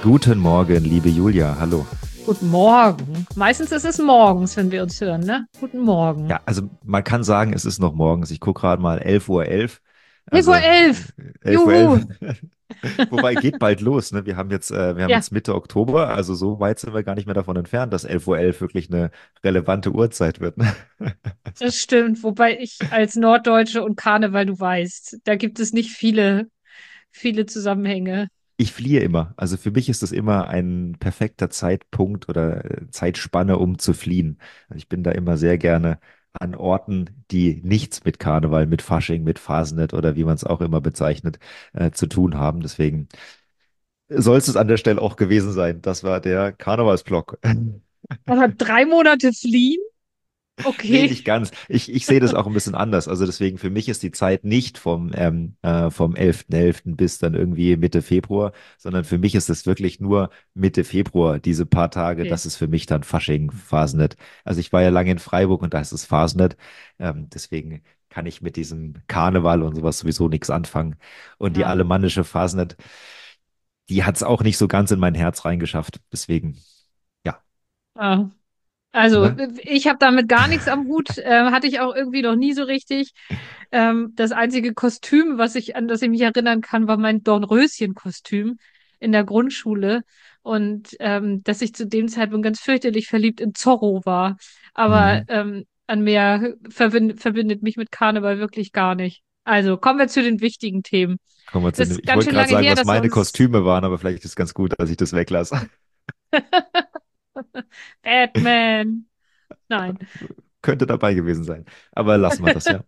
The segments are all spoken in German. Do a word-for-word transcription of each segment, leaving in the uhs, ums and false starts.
Guten Morgen, liebe Julia. Hallo. Guten Morgen. Meistens ist es morgens, wenn wir uns hören, ne? Guten Morgen. Ja, also man kann sagen, es ist noch morgens. Ich gucke gerade mal elf Uhr elf. elf Uhr Also elf. elf Uhr elf. Juhu. Wobei geht bald los, ne? Wir haben jetzt, äh, wir haben Ja, jetzt Mitte Oktober, also so weit sind wir gar nicht mehr davon entfernt, dass elf Uhr elf wirklich eine relevante Uhrzeit wird, ne? das stimmt. Wobei ich als Norddeutsche und Karneval, du weißt, da gibt es nicht viele, viele Zusammenhänge. Ich fliehe immer. Also für mich ist das immer ein perfekter Zeitpunkt oder äh, Zeitspanne, um zu fliehen. Also ich bin da immer sehr gerne an Orten, die nichts mit Karneval, mit Fasching, mit Fasnet oder wie man es auch immer bezeichnet, äh, zu tun haben. Deswegen soll es an der Stelle auch gewesen sein. Das war der Karnevalsblock. Aber drei Monate fliehen? Nee, Okay. nicht ganz. Ich, ich sehe das auch ein bisschen anders. Also deswegen, für mich ist die Zeit nicht vom, ähm, äh, vom elften elften bis dann irgendwie Mitte Februar, sondern für mich ist es wirklich nur Mitte Februar, diese paar Tage. Okay. Das ist für mich dann Fasching, Fasnet. Also ich war ja lange in Freiburg und da ist es Fasnet. Ähm, deswegen kann ich mit diesem Karneval und sowas sowieso nichts anfangen. Und die Ja. alemannische Fasnet, die hat es auch nicht so ganz in mein Herz reingeschafft. Deswegen, ja. Ja. Also, Ne? ich habe damit gar nichts am Hut, äh, hatte ich auch irgendwie noch nie so richtig. Ähm, das einzige Kostüm, was ich, an das ich mich erinnern kann, war mein Dornröschen-Kostüm in der Grundschule. Und ähm, dass ich zu dem Zeitpunkt ganz fürchterlich verliebt in Zorro war. Aber Mhm. ähm, an mehr verbind, verbindet mich mit Karneval wirklich gar nicht. Also kommen wir zu den wichtigen Themen. Kommen wir zu Das dem, ist ich ganz wollte schön gerade lange sagen, her, was dass wir meine uns Kostüme waren, aber vielleicht ist es ganz gut, dass ich das weglasse. Batman. Nein. Könnte dabei gewesen sein. Aber lassen wir das, ja.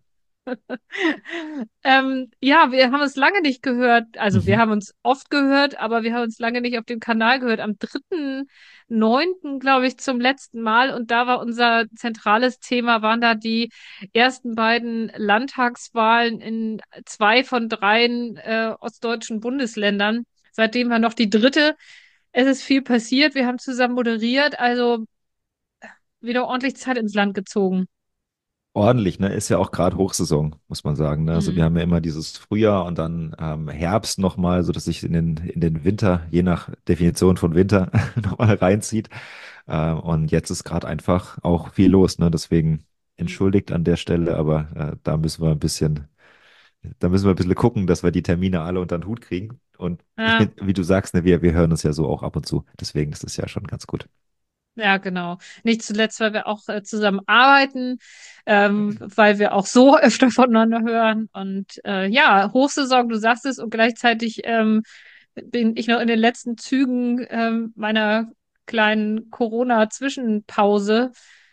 Ähm, ja, wir haben uns lange nicht gehört. Also wir Mhm. haben uns oft gehört, aber wir haben uns lange nicht auf dem Kanal gehört. Am dritten neunten, glaube ich, zum letzten Mal. Und da war unser zentrales Thema, waren da die ersten beiden Landtagswahlen in zwei von dreien äh, ostdeutschen Bundesländern. Seitdem war noch die dritte. Es ist viel passiert. Wir haben zusammen moderiert, also wieder ordentlich Zeit ins Land gezogen. Ordentlich, ne? Ist ja auch gerade Hochsaison, muss man sagen. Ne? Also wir Mhm. haben ja immer dieses Frühjahr und dann ähm, Herbst nochmal, so dass sich in den, in den Winter, je nach Definition von Winter, nochmal reinzieht. Äh, und jetzt ist gerade einfach auch viel los, ne? Deswegen entschuldigt an der Stelle, aber äh, da müssen wir ein bisschen, da müssen wir ein bisschen gucken, dass wir die Termine alle unter den Hut kriegen. Und ich Ja. bin, wie du sagst, ne, wir, wir hören uns ja so auch ab und zu. Deswegen ist das ja schon ganz gut. Ja, genau. Nicht zuletzt, weil wir auch äh, zusammen arbeiten, ähm, weil wir auch so öfter voneinander hören. Und äh, ja, Hochsaison, du sagst es, und gleichzeitig ähm, bin ich noch in den letzten Zügen ähm, meiner kleinen Corona-Zwischenpause,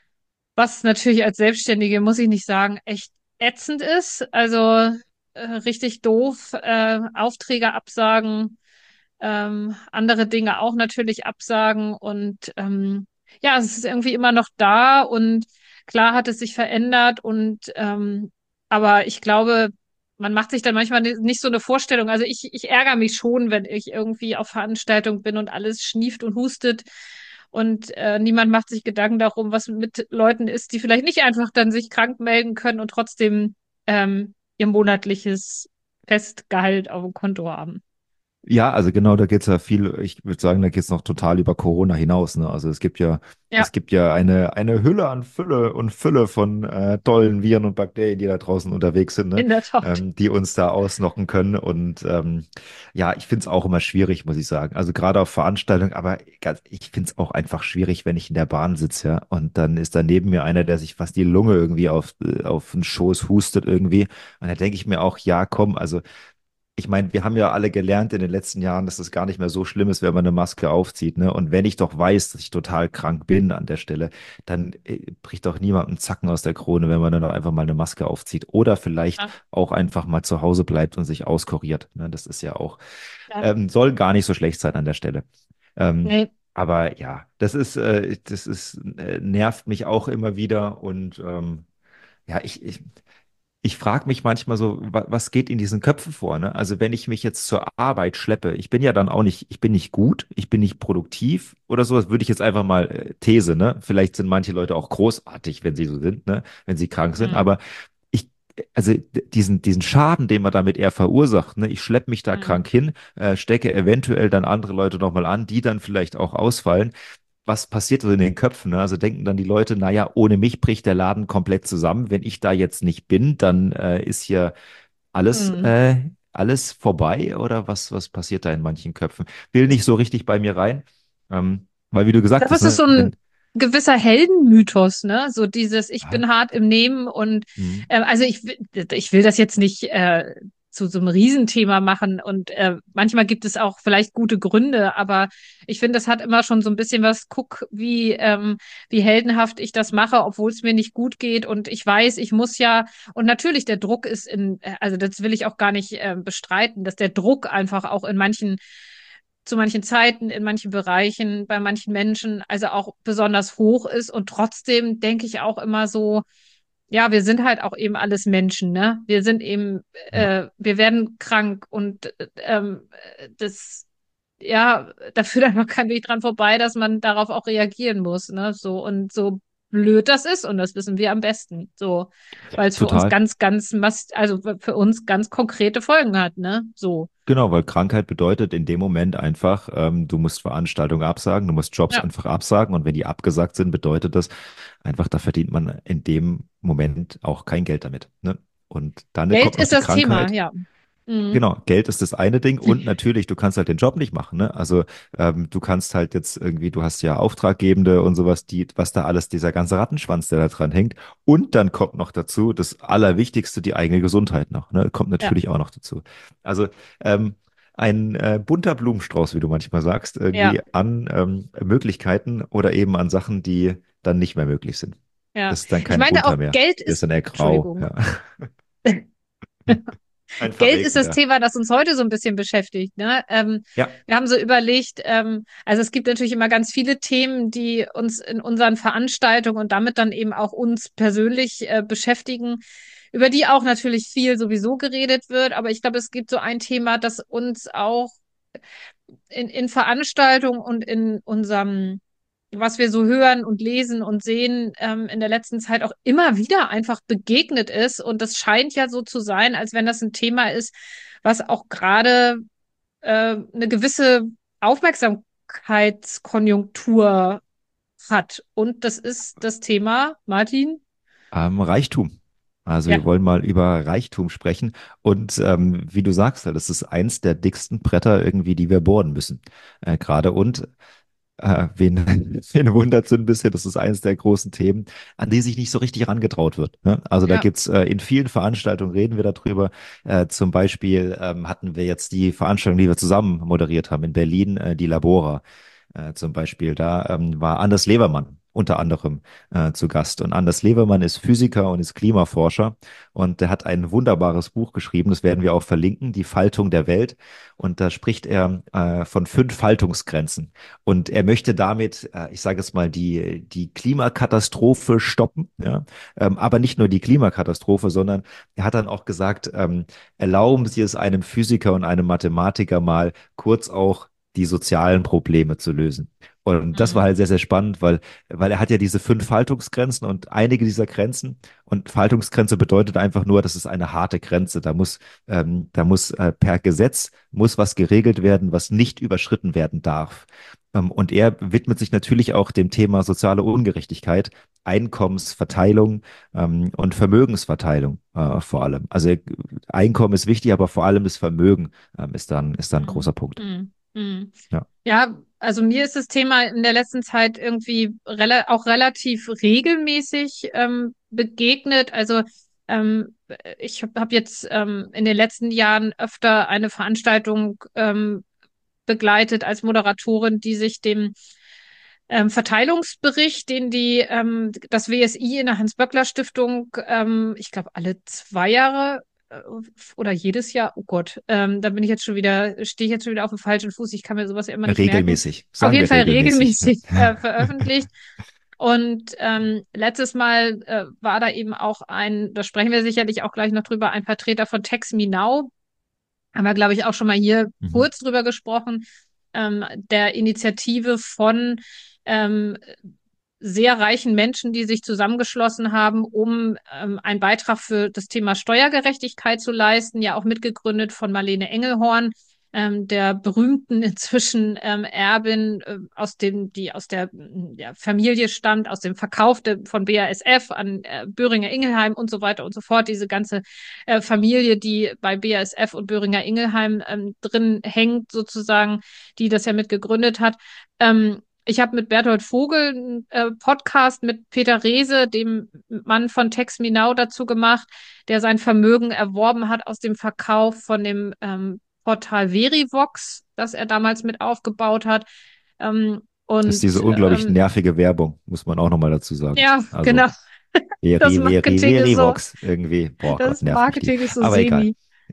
was natürlich als Selbstständige, muss ich nicht sagen, echt ätzend ist. Also äh, richtig doof, äh, Aufträge absagen, ähm, andere Dinge auch natürlich absagen und ähm, ja, es ist irgendwie immer noch da und klar hat es sich verändert und ähm, aber ich glaube, man macht sich dann manchmal ni- nicht so eine Vorstellung. Also ich, ich ärgere mich schon, wenn ich irgendwie auf Veranstaltung bin und alles schnieft und hustet und äh, niemand macht sich Gedanken darum, was mit Leuten ist, die vielleicht nicht einfach dann sich krank melden können und trotzdem ähm, ihr monatliches Festgehalt auf dem Konto haben. Ja, also genau, da geht's ja viel, ich würde sagen, da geht's noch total über Corona hinaus, ne? Also es gibt ja, Ja, es gibt ja eine, eine Hülle an Fülle und Fülle von äh, tollen Viren und Bakterien, die da draußen unterwegs sind, ne? in der Tat. Ähm, die uns da ausnocken können. Und ähm, ja, ich find's auch immer schwierig, muss ich sagen. Also gerade auf Veranstaltungen, aber ganz, ich find's auch einfach schwierig, wenn ich in der Bahn sitze, ja. Und dann ist da neben mir einer, der sich fast die Lunge irgendwie auf, äh, auf den Schoß hustet irgendwie. Und da denke ich mir auch, ja, komm, also ich meine, wir haben ja alle gelernt in den letzten Jahren, dass es gar nicht mehr so schlimm ist, wenn man eine Maske aufzieht, ne? Und wenn ich doch weiß, dass ich total krank bin an der Stelle, dann äh, bricht doch niemandem Zacken aus der Krone, wenn man dann doch einfach mal eine Maske aufzieht. Oder vielleicht Ja, auch einfach mal zu Hause bleibt und sich auskuriert. Ne? Das ist ja auch, ja. ähm, soll gar nicht so schlecht sein an der Stelle. Ähm, Nee, aber ja, das ist, äh, das ist, äh, nervt mich auch immer wieder und ähm, ja, ich, ich, ich frage mich manchmal so, wa- was geht in diesen Köpfen vor, ne? Also wenn ich mich jetzt zur Arbeit schleppe, ich bin ja dann auch nicht, ich bin nicht gut, ich bin nicht produktiv oder sowas, würde ich jetzt einfach mal äh, These, ne? Vielleicht sind manche Leute auch großartig, wenn sie so sind, ne? Wenn sie krank sind, hm. aber ich also diesen, diesen Schaden, den man damit eher verursacht, ne? Ich schleppe mich da Mhm. krank hin, äh, stecke eventuell dann andere Leute nochmal an, die dann vielleicht auch ausfallen. Was passiert so in den Köpfen? Ne? Also denken dann die Leute, naja, ohne mich bricht der Laden komplett zusammen. Wenn ich da jetzt nicht bin, dann äh, ist hier alles, Mhm. äh, alles vorbei oder was, was passiert da in manchen Köpfen? Will nicht so richtig bei mir rein, ähm, weil wie du Ich gesagt glaube, hast, es ist ne, so ein wenn, gewisser Heldenmythos, ne? So dieses, ich ah, bin hart im Nehmen und hm, äh, also ich, will- ich will das jetzt nicht äh, zu so einem Riesenthema machen und äh, manchmal gibt es auch vielleicht gute Gründe, aber ich finde, das hat immer schon so ein bisschen was, guck, wie, ähm, wie heldenhaft ich das mache, obwohl es mir nicht gut geht und ich weiß, ich muss ja, und natürlich der Druck ist in, äh, also das will ich auch gar nicht äh, bestreiten, dass der Druck einfach auch in manchen zu manchen Zeiten, in manchen Bereichen, bei manchen Menschen, also auch besonders hoch ist. Und trotzdem denke ich auch immer so, ja, wir sind halt auch eben alles Menschen, ne? Wir sind eben, ja, äh, wir werden krank und äh, ähm, das, ja, da führt einfach kein Weg dran vorbei, dass man darauf auch reagieren muss, ne? So und so blöd das ist, und das wissen wir am besten, so, weil es für uns total. ganz, ganz, mass also für uns ganz konkrete Folgen hat, ne? So, Genau, weil Krankheit bedeutet in dem Moment einfach, ähm, du musst Veranstaltungen absagen, du musst Jobs ja. einfach absagen und wenn die abgesagt sind, bedeutet das einfach, da verdient man in dem Moment auch kein Geld damit. Ne? Und dann Geld kommt noch ist die das Thema, Krankheit. ja. Mhm. Genau, Geld ist das eine Ding und natürlich, du kannst halt den Job nicht machen, ne? Also ähm, du kannst halt jetzt irgendwie, du hast ja Auftraggebende und sowas, die, was da alles, dieser ganze Rattenschwanz, der da dran hängt. Und dann kommt noch dazu, das Allerwichtigste, die eigene Gesundheit noch, ne? Kommt Ja, natürlich auch noch dazu. Also ähm, ein äh, bunter Blumenstrauß, wie du manchmal sagst, ja, irgendwie an ähm, Möglichkeiten oder eben an Sachen, die dann nicht mehr möglich sind. ja. Das ist dann Ich kein meine bunter auch, mehr. Geld Der ist ist, dann eher grau, Entschuldigung. ja. Ein Geld ist das verwelkender. Thema, das uns heute so ein bisschen beschäftigt. Ne? Ähm, Ja. wir haben so überlegt, ähm, also es gibt natürlich immer ganz viele Themen, die uns in unseren Veranstaltungen und damit dann eben auch uns persönlich äh, beschäftigen, über die auch natürlich viel sowieso geredet wird. Aber ich glaube, es gibt so ein Thema, das uns auch in, in Veranstaltungen und in unserem, was wir so hören und lesen und sehen, ähm, in der letzten Zeit auch immer wieder einfach begegnet ist. Und das scheint ja so zu sein, als wenn das ein Thema ist, was auch gerade äh, eine gewisse Aufmerksamkeitskonjunktur hat. Und das ist das Thema, Martin. Ähm, Reichtum. Also wir Ja, wollen mal über Reichtum sprechen. Und ähm, wie du sagst, das ist eins der dicksten Bretter irgendwie, die wir bohren müssen. Äh, gerade und äh, wen, wen wundert so ein bisschen, das ist eines der großen Themen, an die sich nicht so richtig herangetraut wird. Ne? Also da ja, gibt's äh, in vielen Veranstaltungen reden wir darüber. Äh, zum Beispiel ähm, hatten wir jetzt die Veranstaltung, die wir zusammen moderiert haben in Berlin, äh, die Labora. Äh, zum Beispiel, da ähm, war Anders Levermann unter anderem äh, zu Gast. Und Anders Levermann ist Physiker und ist Klimaforscher und der hat ein wunderbares Buch geschrieben, das werden wir auch verlinken, Die Faltung der Welt. Und da spricht er äh, von fünf Faltungsgrenzen. Und er möchte damit, äh, ich sage es mal, die, die Klimakatastrophe stoppen. Ja? Ähm, aber nicht nur die Klimakatastrophe, sondern er hat dann auch gesagt, ähm, erlauben Sie es einem Physiker und einem Mathematiker mal kurz auch die sozialen Probleme zu lösen. Und das war mhm. halt sehr, sehr spannend, weil, weil er hat ja diese fünf Faltungsgrenzen und einige dieser Grenzen, und Faltungsgrenze bedeutet einfach nur, das ist eine harte Grenze. Da muss, ähm, da muss äh, per Gesetz muss was geregelt werden, was nicht überschritten werden darf. Ähm, und er widmet sich natürlich auch dem Thema soziale Ungerechtigkeit, Einkommensverteilung ähm, und Vermögensverteilung äh, vor allem. Also Einkommen ist wichtig, aber vor allem das Vermögen ähm, ist dann, ist dann ein Mhm. großer Punkt. Mhm. Mhm. Ja. Ja, also mir ist das Thema in der letzten Zeit irgendwie rela auch relativ regelmäßig ähm, begegnet. Also ähm, ich habe hab jetzt ähm, in den letzten Jahren öfter eine Veranstaltung ähm, begleitet als Moderatorin, die sich dem ähm, Verteilungsbericht, den die ähm, das W S I in der Hans-Böckler-Stiftung, ähm, ich glaube alle zwei Jahre äh, oder jedes Jahr, oh Gott, ähm, da bin ich jetzt schon wieder, stehe ich jetzt schon wieder auf dem falschen Fuß, ich kann mir sowas ja immer nicht merken. Regelmäßig, Auf sagen jeden wir Fall regelmäßig. regelmäßig äh, veröffentlicht. Und ähm, letztes Mal äh, war da eben auch ein, da sprechen wir sicherlich auch gleich noch drüber, ein Vertreter von Text Me Now. Haben wir, glaube ich, auch schon mal hier Mhm. kurz drüber gesprochen, ähm, der Initiative von ähm, sehr reichen Menschen, die sich zusammengeschlossen haben, um ähm, einen Beitrag für das Thema Steuergerechtigkeit zu leisten, ja auch mitgegründet von Marlene Engelhorn, ähm, der berühmten inzwischen ähm, Erbin, äh, aus dem, die aus der ja, Familie stammt, aus dem Verkauf de, von B A S F an äh, Böhringer Ingelheim und so weiter und so fort. Diese ganze äh, Familie, die bei B A S F und Böhringer Ingelheim ähm, drin hängt, sozusagen, die das ja mit gegründet hat. Ähm, ich habe mit Berthold Vogel einen äh, Podcast mit Peter Rehse, dem Mann von Text Me Now, dazu gemacht, der sein Vermögen erworben hat aus dem Verkauf von dem ähm, Portal Verivox, das er damals mit aufgebaut hat. Ähm, Das ist diese und unglaublich ähm, nervige Werbung, muss man auch nochmal dazu sagen. ja, Also, genau. Das Veri, Veri, Marketing ist so, Verivox irgendwie. Boah Gott, das nervt mich die. Marketing ist so Aber egal. semi.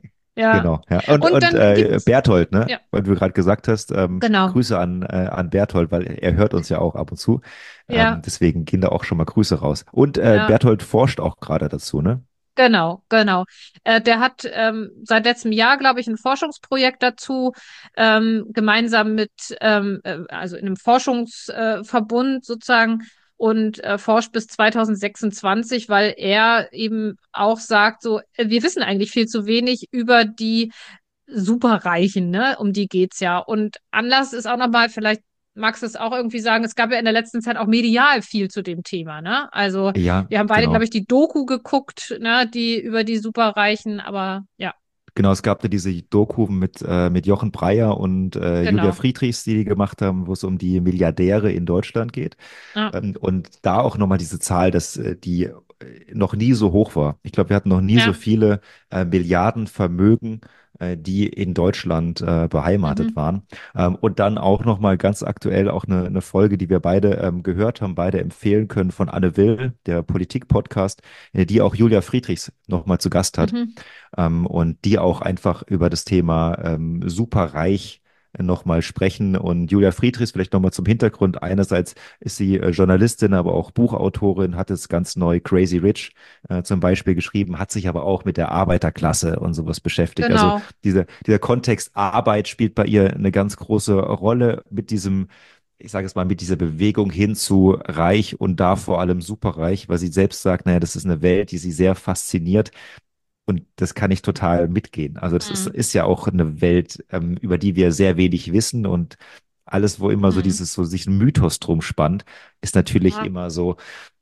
Ja. Genau, ja. Und, Und und dann äh, gibt's, Berthold, ne? ja, Weil du gerade gesagt hast, ähm, genau. Grüße an, äh, an Berthold, weil er hört uns ja auch ab und zu. Ähm, Ja, deswegen gehen da auch schon mal Grüße raus. Und äh, ja. Berthold forscht auch gerade dazu, ne? Genau, genau. Äh, der hat ähm, seit letztem Jahr, glaube ich, ein Forschungsprojekt dazu, ähm, gemeinsam mit, ähm, äh, also in einem Forschungsverbund äh, Verbund sozusagen und äh, forscht bis zwanzig sechsundzwanzig, weil er eben auch sagt, so, äh, wir wissen eigentlich viel zu wenig über die Superreichen, ne? Um die geht's ja. Und Anlass ist auch nochmal, vielleicht magst du es auch irgendwie sagen, es gab ja in der letzten Zeit auch medial viel zu dem Thema, ne? Also Ja, wir haben beide, glaube genau. ich, die Doku geguckt, ne? Die über die Superreichen, aber ja, Genau, es gab da diese Doku mit, äh, mit Jochen Breyer und äh, Julia genau. Friedrichs, die die gemacht haben, wo es um die Milliardäre in Deutschland geht. Ja, Ähm, und da auch nochmal diese Zahl, dass äh, die äh, noch nie so hoch war. Ich glaube, wir hatten noch nie so ja, viele äh, Milliarden Vermögen, äh, die in Deutschland äh, beheimatet mhm, waren. Ähm, und dann auch nochmal ganz aktuell auch eine, eine Folge, die wir beide ähm, gehört haben, beide empfehlen können von Anne Will, der Politik-Podcast, äh, die auch Julia Friedrichs nochmal zu Gast hat, mhm, ähm, und die auch einfach über das Thema ähm, superreich nochmal sprechen. Und Julia Friedrichs, vielleicht nochmal zum Hintergrund. Einerseits ist sie äh, Journalistin, aber auch Buchautorin, hat es ganz neu Crazy Rich äh, zum Beispiel geschrieben, hat sich aber auch mit der Arbeiterklasse und sowas beschäftigt. Also genau. diese, dieser Kontext Arbeit spielt bei ihr eine ganz große Rolle mit diesem, ich sage es mal, mit dieser Bewegung hin zu reich und da vor allem superreich, weil sie selbst sagt, naja, das ist eine Welt, die sie sehr fasziniert. Und das kann ich total mitgehen. Also das ist, Mhm, ist ja auch eine Welt, ähm, über die wir sehr wenig wissen, und alles, wo immer so mhm, dieses, so sich ein Mythos drum spannt, ist natürlich ja, immer so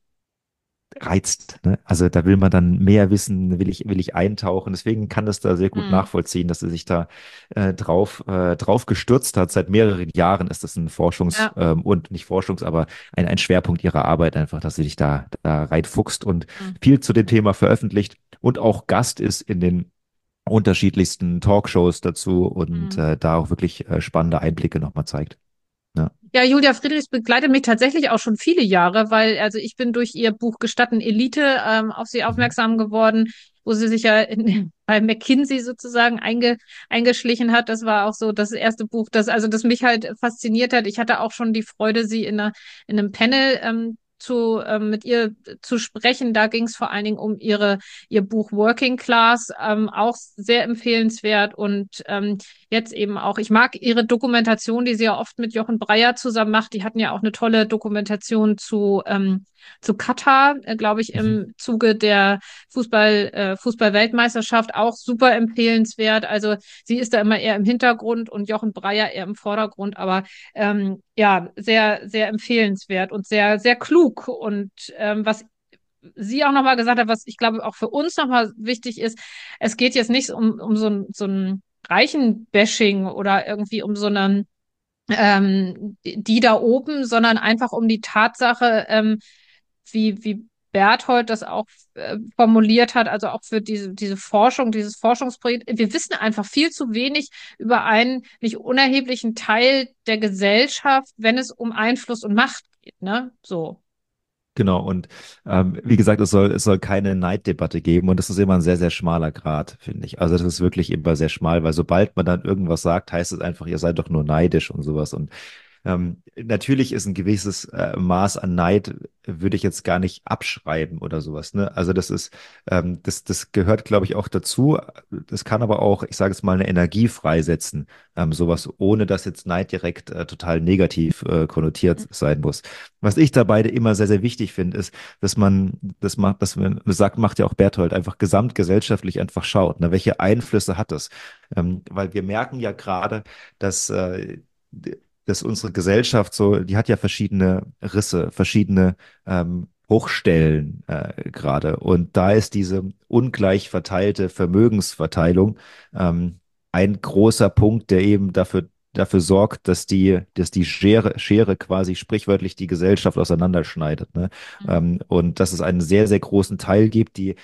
reizt, ne? Also da will man dann mehr wissen, will ich, will ich eintauchen. Deswegen kann das da sehr gut mhm, nachvollziehen, dass er sich da äh, drauf, äh, drauf gestürzt hat. Seit mehreren Jahren ist das ein Forschungs- ja, ähm, und nicht Forschungs-, aber ein, ein Schwerpunkt ihrer Arbeit einfach, dass sie sich da, da reinfuchst und mhm, viel zu dem Thema veröffentlicht und auch Gast ist in den unterschiedlichsten Talkshows dazu und mhm. äh, da auch wirklich äh, spannende Einblicke nochmal zeigt. Ja. Ja, Julia Friedrichs begleitet mich tatsächlich auch schon viele Jahre, weil also ich bin durch ihr Buch Gestatten Elite ähm, auf sie Mhm. aufmerksam geworden, wo sie sich ja in, bei McKinsey sozusagen einge, eingeschlichen hat. Das war auch so das erste Buch, das also das mich halt fasziniert hat. Ich hatte auch schon die Freude, sie in, einer, in einem Panel ähm, zu ähm, mit ihr zu sprechen. Da ging es vor allen Dingen um ihre ihr Buch Working Class, ähm, auch sehr empfehlenswert und ähm, jetzt eben auch, ich mag ihre Dokumentation, die sie ja oft mit Jochen Breyer zusammen macht. Die hatten ja auch eine tolle Dokumentation zu, ähm, zu Katar, äh, glaube ich, Mhm. im Zuge der Fußball, äh, Fußball-Weltmeisterschaft, auch super empfehlenswert. Also sie ist da immer eher im Hintergrund und Jochen Breyer eher im Vordergrund, aber ähm, ja, sehr, sehr empfehlenswert und sehr, sehr klug. Und ähm, was sie auch nochmal gesagt hat, was ich glaube auch für uns nochmal wichtig ist, es geht jetzt nicht um, um so ein, so ein Reichen-Bashing oder irgendwie um so einen, ähm, die da oben, sondern einfach um die Tatsache, ähm, wie, wie Berthold das auch äh, formuliert hat, also auch für diese, diese Forschung, dieses Forschungsprojekt. Wir wissen einfach viel zu wenig über einen nicht unerheblichen Teil der Gesellschaft, wenn es um Einfluss und Macht geht, ne? So. Genau, und ähm, wie gesagt, es soll, es soll keine Neiddebatte geben und das ist immer ein sehr, sehr schmaler Grat, finde ich. Also das ist wirklich immer sehr schmal, weil sobald man dann irgendwas sagt, heißt es einfach, ihr seid doch nur neidisch und sowas. Und Ähm, natürlich ist ein gewisses äh, Maß an Neid, würde ich jetzt gar nicht abschreiben oder sowas, ne? Also das ist, ähm, das, das gehört, glaube ich, auch dazu. Das kann aber auch, ich sage es mal, eine Energie freisetzen, ähm, sowas, ohne dass jetzt Neid direkt äh, total negativ äh, konnotiert sein muss. Was ich dabei immer sehr, sehr wichtig finde, ist, dass man, das macht, dass man, das sagt, macht ja auch Berthold, einfach gesamtgesellschaftlich einfach schaut, ne? Welche Einflüsse hat das? Ähm, weil wir merken ja gerade, dass äh, dass unsere Gesellschaft so, die hat ja verschiedene Risse, verschiedene ähm, Bruchstellen äh, gerade. Und da ist diese ungleich verteilte Vermögensverteilung ähm, ein großer Punkt, der eben dafür, dafür sorgt, dass die, dass die Schere, Schere quasi sprichwörtlich die Gesellschaft auseinanderschneidet. Ne? Mhm. Ähm, und dass es einen sehr, sehr großen Teil gibt, die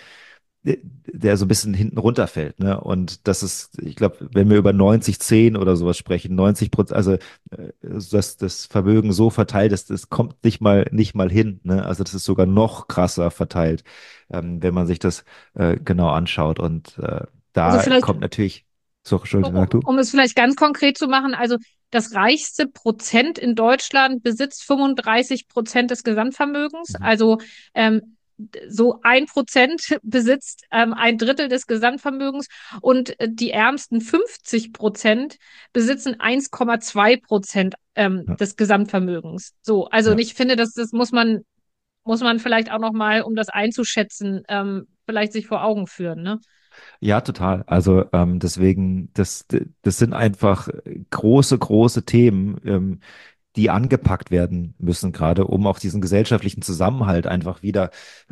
der so ein bisschen hinten runterfällt, ne? Und das ist, ich glaube, wenn wir über neunzig zehn oder sowas sprechen, neunzig Prozent, also äh, dass das Vermögen so verteilt ist, das kommt nicht mal nicht mal hin, ne? Also das ist sogar noch krasser verteilt, ähm, wenn man sich das äh, genau anschaut. Und äh, Also da vielleicht, kommt natürlich, so, Entschuldigung, sag um, du? um es vielleicht ganz konkret zu machen, also das reichste Prozent in Deutschland besitzt fünfunddreißig Prozent des Gesamtvermögens. Mhm. Also ähm, so ein Prozent besitzt ähm, ein Drittel des Gesamtvermögens und äh, die ärmsten fünfzig Prozent besitzen eins Komma zwei Prozent ähm, Ja, des Gesamtvermögens. So, also ja. ich finde, das, das muss man, muss man vielleicht auch noch mal, um das einzuschätzen, ähm, vielleicht sich vor Augen führen, ne? Ja, total. Also ähm, deswegen, das, das sind einfach große, große Themen, ähm, die angepackt werden müssen, gerade um auch diesen gesellschaftlichen Zusammenhalt einfach wieder.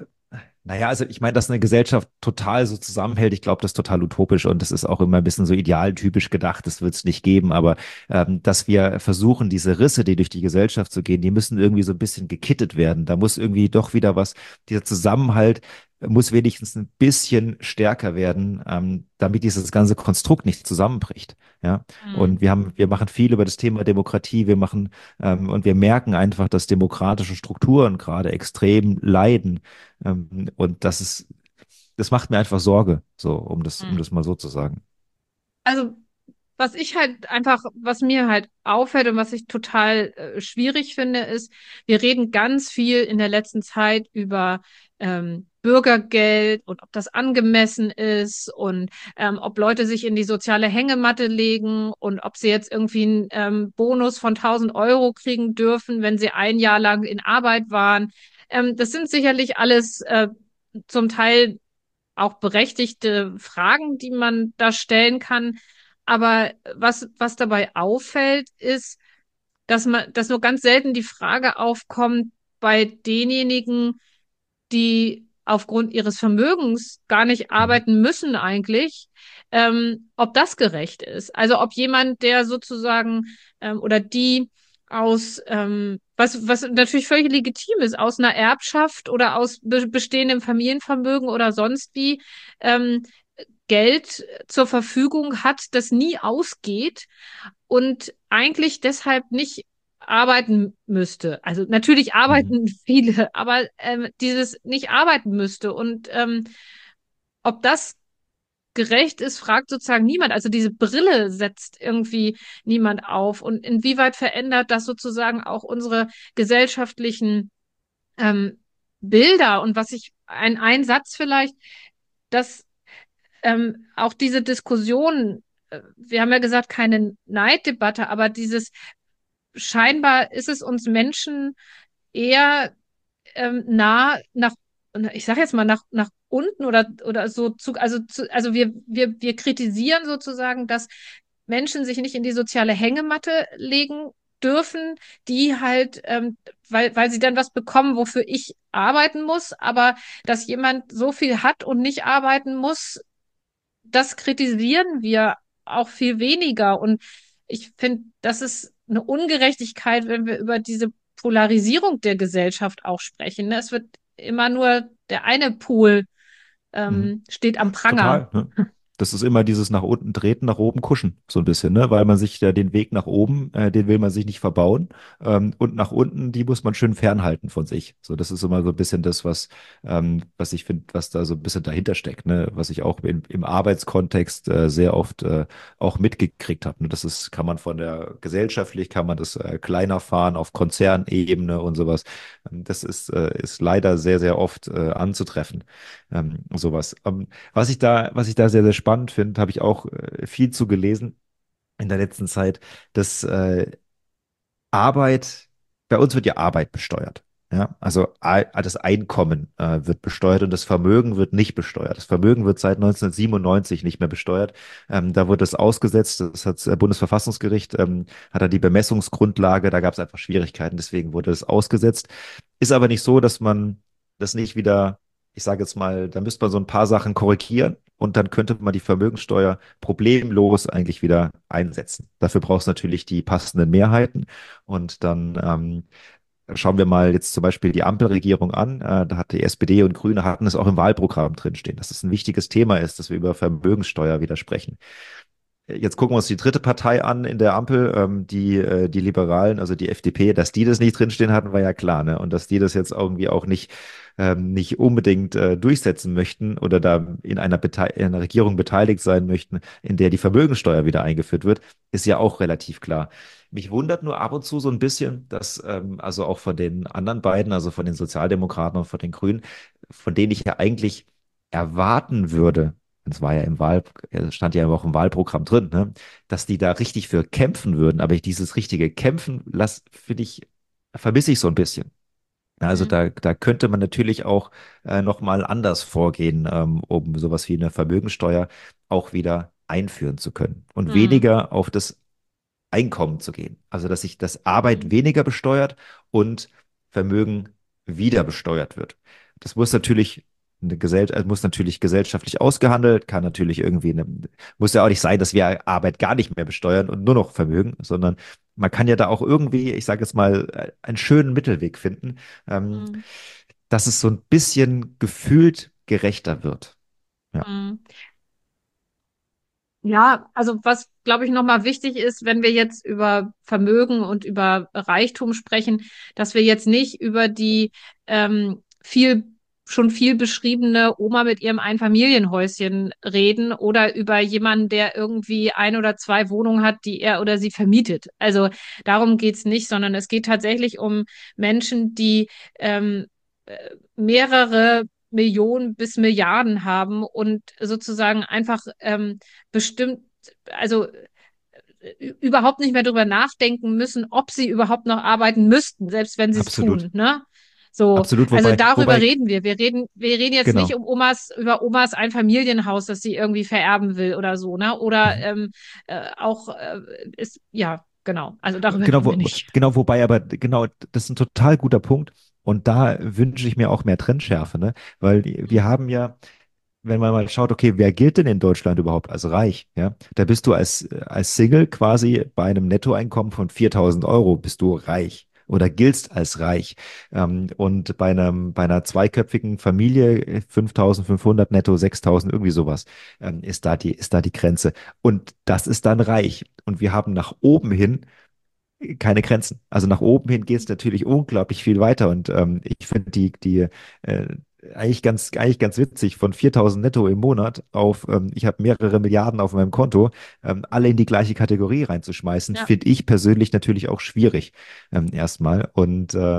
Naja, also ich meine, dass eine Gesellschaft total so zusammenhält, ich glaube, das ist total utopisch und das ist auch immer ein bisschen so idealtypisch gedacht, das wird es nicht geben, aber ähm, dass wir versuchen, diese Risse, die durch die Gesellschaft zu gehen, die müssen irgendwie so ein bisschen gekittet werden. Da muss irgendwie doch wieder was, dieser Zusammenhalt muss wenigstens ein bisschen stärker werden, ähm, damit dieses ganze Konstrukt nicht zusammenbricht. Ja, Mhm. und wir haben, wir machen viel über das Thema Demokratie, wir machen ähm, und wir merken einfach, dass demokratische Strukturen gerade extrem leiden. Ähm, und das ist, das macht mir einfach Sorge, so, um das, um Mhm. das mal so zu sagen. Also was ich halt einfach, was mir halt auffällt und was ich total äh, schwierig finde, ist, wir reden ganz viel in der letzten Zeit über ähm, Bürgergeld und ob das angemessen ist und ähm, ob Leute sich in die soziale Hängematte legen und ob sie jetzt irgendwie einen ähm, Bonus von tausend Euro kriegen dürfen, wenn sie ein Jahr lang in Arbeit waren. Ähm, das sind sicherlich alles äh, zum Teil auch berechtigte Fragen, die man da stellen kann. Aber was, was dabei auffällt, ist, dass man, dass nur ganz selten die Frage aufkommt bei denjenigen, die aufgrund ihres Vermögens gar nicht Mhm. arbeiten müssen eigentlich, ähm, ob das gerecht ist. Also ob jemand, der sozusagen ähm, oder die aus, ähm, was, was natürlich völlig legitim ist, aus einer Erbschaft oder aus be bestehendem Familienvermögen oder sonst wie, ähm, Geld zur Verfügung hat, das nie ausgeht und eigentlich deshalb nicht arbeiten müsste. Also natürlich Mhm. arbeiten viele, aber ähm, dieses nicht arbeiten müsste. Und ähm, ob das gerecht ist, fragt sozusagen niemand. Also diese Brille setzt irgendwie niemand auf. Und inwieweit verändert das sozusagen auch unsere gesellschaftlichen ähm, Bilder? Und was ich, ein, ein Satz vielleicht, dass ähm, auch diese Diskussion, äh, wir haben ja gesagt, keine Neiddebatte, aber dieses scheinbar ist es uns Menschen eher ähm, nah nach, ich sage jetzt mal nach, nach unten oder, oder so zu, also zu, also wir, wir, wir kritisieren sozusagen, dass Menschen sich nicht in die soziale Hängematte legen dürfen, die halt, ähm, weil, weil sie dann was bekommen, wofür ich arbeiten muss, aber dass jemand so viel hat und nicht arbeiten muss, das kritisieren wir auch viel weniger. Und ich finde, das ist eine Ungerechtigkeit, wenn wir über diese Polarisierung der Gesellschaft auch sprechen. Ne? Es wird immer nur der eine Pol Mhm. ähm, steht am Pranger. Total, ne? Das ist immer dieses nach unten treten, nach oben kuschen, so ein bisschen, ne? Weil man sich ja den Weg nach oben, äh, den will man sich nicht verbauen. Ähm, und nach unten, die muss man schön fernhalten von sich. So, das ist immer so ein bisschen das, was, ähm, was ich finde, was da so ein bisschen dahinter steckt, ne? Was ich auch im, im Arbeitskontext äh, sehr oft äh, auch mitgekriegt habe. Ne? Das ist, kann man von der gesellschaftlich, kann man das äh, kleiner fahren auf Konzernebene und sowas. Ähm, Das ist, äh, ist leider sehr, sehr oft äh, anzutreffen, ähm, sowas. Ähm, was ich da, was ich da sehr, sehr spannend finde, habe ich auch äh, viel zu gelesen in der letzten Zeit, dass äh, Arbeit, bei uns wird ja Arbeit besteuert. Ja, also a- das Einkommen äh, wird besteuert und das Vermögen wird nicht besteuert. Das Vermögen wird seit neunzehnhundertsiebenundneunzig nicht mehr besteuert. Ähm, da wurde es ausgesetzt. Das hat das Bundesverfassungsgericht, ähm, hat da die Bemessungsgrundlage. Da gab es einfach Schwierigkeiten. Deswegen wurde es ausgesetzt. Ist aber nicht so, dass man das nicht wieder, ich sage jetzt mal, da müsste man so ein paar Sachen korrigieren und dann könnte man die Vermögenssteuer problemlos eigentlich wieder einsetzen. Dafür braucht es natürlich die passenden Mehrheiten. Und dann ähm, schauen wir mal jetzt zum Beispiel die Ampelregierung an. Äh, da hat die S P D und Grüne hatten es auch im Wahlprogramm drinstehen, dass es ein wichtiges Thema ist, dass wir über Vermögenssteuer wieder sprechen. Jetzt gucken wir uns die dritte Partei an in der Ampel, ähm, die, äh, die Liberalen, also die F D P, dass die das nicht drinstehen hatten, war ja klar, ne? Und dass die das jetzt irgendwie auch nicht, ähm, nicht unbedingt äh, durchsetzen möchten oder da in einer, Bete in einer Regierung beteiligt sein möchten, in der die Vermögensteuer wieder eingeführt wird, ist ja auch relativ klar. Mich wundert nur ab und zu so ein bisschen, dass ähm, also auch von den anderen beiden, also von den Sozialdemokraten und von den Grünen, von denen ich ja eigentlich erwarten würde, es war ja im Wahl, es stand ja auch im Wahlprogramm drin, ne, dass die da richtig für kämpfen würden. Aber ich dieses richtige Kämpfen, lass, finde ich, vermisse ich so ein bisschen. Also Mhm. da, da könnte man natürlich auch äh, nochmal anders vorgehen, ähm, um sowas wie eine Vermögensteuer auch wieder einführen zu können und Mhm. weniger auf das Einkommen zu gehen. Also dass sich das Arbeit Mhm. weniger besteuert und Vermögen wieder besteuert wird. Das muss natürlich eine Gesell äh, muss natürlich gesellschaftlich ausgehandelt, kann natürlich irgendwie eine, muss ja auch nicht sein, dass wir Arbeit gar nicht mehr besteuern und nur noch Vermögen, sondern man kann ja da auch irgendwie, ich sage jetzt mal, äh, einen schönen Mittelweg finden, ähm, Mhm. dass es so ein bisschen gefühlt gerechter wird. Ja, Mhm. Ja, also was, glaube ich, nochmal wichtig ist, wenn wir jetzt über Vermögen und über Reichtum sprechen, dass wir jetzt nicht über die ähm, viel, schon viel beschriebene Oma mit ihrem Einfamilienhäuschen reden oder über jemanden, der irgendwie ein oder zwei Wohnungen hat, die er oder sie vermietet. Also darum geht's nicht, sondern es geht tatsächlich um Menschen, die ähm, äh, mehrere Millionen bis Milliarden haben und sozusagen einfach ähm, bestimmt, also äh, überhaupt nicht mehr drüber nachdenken müssen, ob sie überhaupt noch arbeiten müssten, selbst wenn sie es absolut. tun, ne? So, Absolut, also wobei, darüber wobei, reden wir. Wir reden, wir reden jetzt nicht genau. um Omas, über Omas Einfamilienhaus, das sie irgendwie vererben will oder so, ne? Oder Mhm. ähm, äh, auch äh, ist, ja, genau. Also darüber Genau, reden wo, wir nicht. genau, wobei, aber genau, das ist ein total guter Punkt. Und da wünsche ich mir auch mehr Trennschärfe, ne? Weil wir Mhm. haben ja, wenn man mal schaut, okay, wer gilt denn in Deutschland überhaupt als reich? Ja, da bist du als, als Single quasi bei einem Nettoeinkommen von viertausend Euro bist du reich oder giltst als reich. Ähm, und bei einem, bei einer zweiköpfigen Familie äh, fünftausendfünfhundert netto, sechstausend, irgendwie sowas, ähm, ist da die, ist da die Grenze. Und das ist dann reich. Und wir haben nach oben hin keine Grenzen. Also nach oben hin geht es natürlich unglaublich viel weiter und ähm, ich finde die, die äh, eigentlich ganz, eigentlich ganz witzig, von viertausend netto im Monat auf, ähm, ich habe mehrere Milliarden auf meinem Konto, ähm, alle in die gleiche Kategorie reinzuschmeißen, Ja. finde ich persönlich natürlich auch schwierig, ähm, erstmal. Und äh,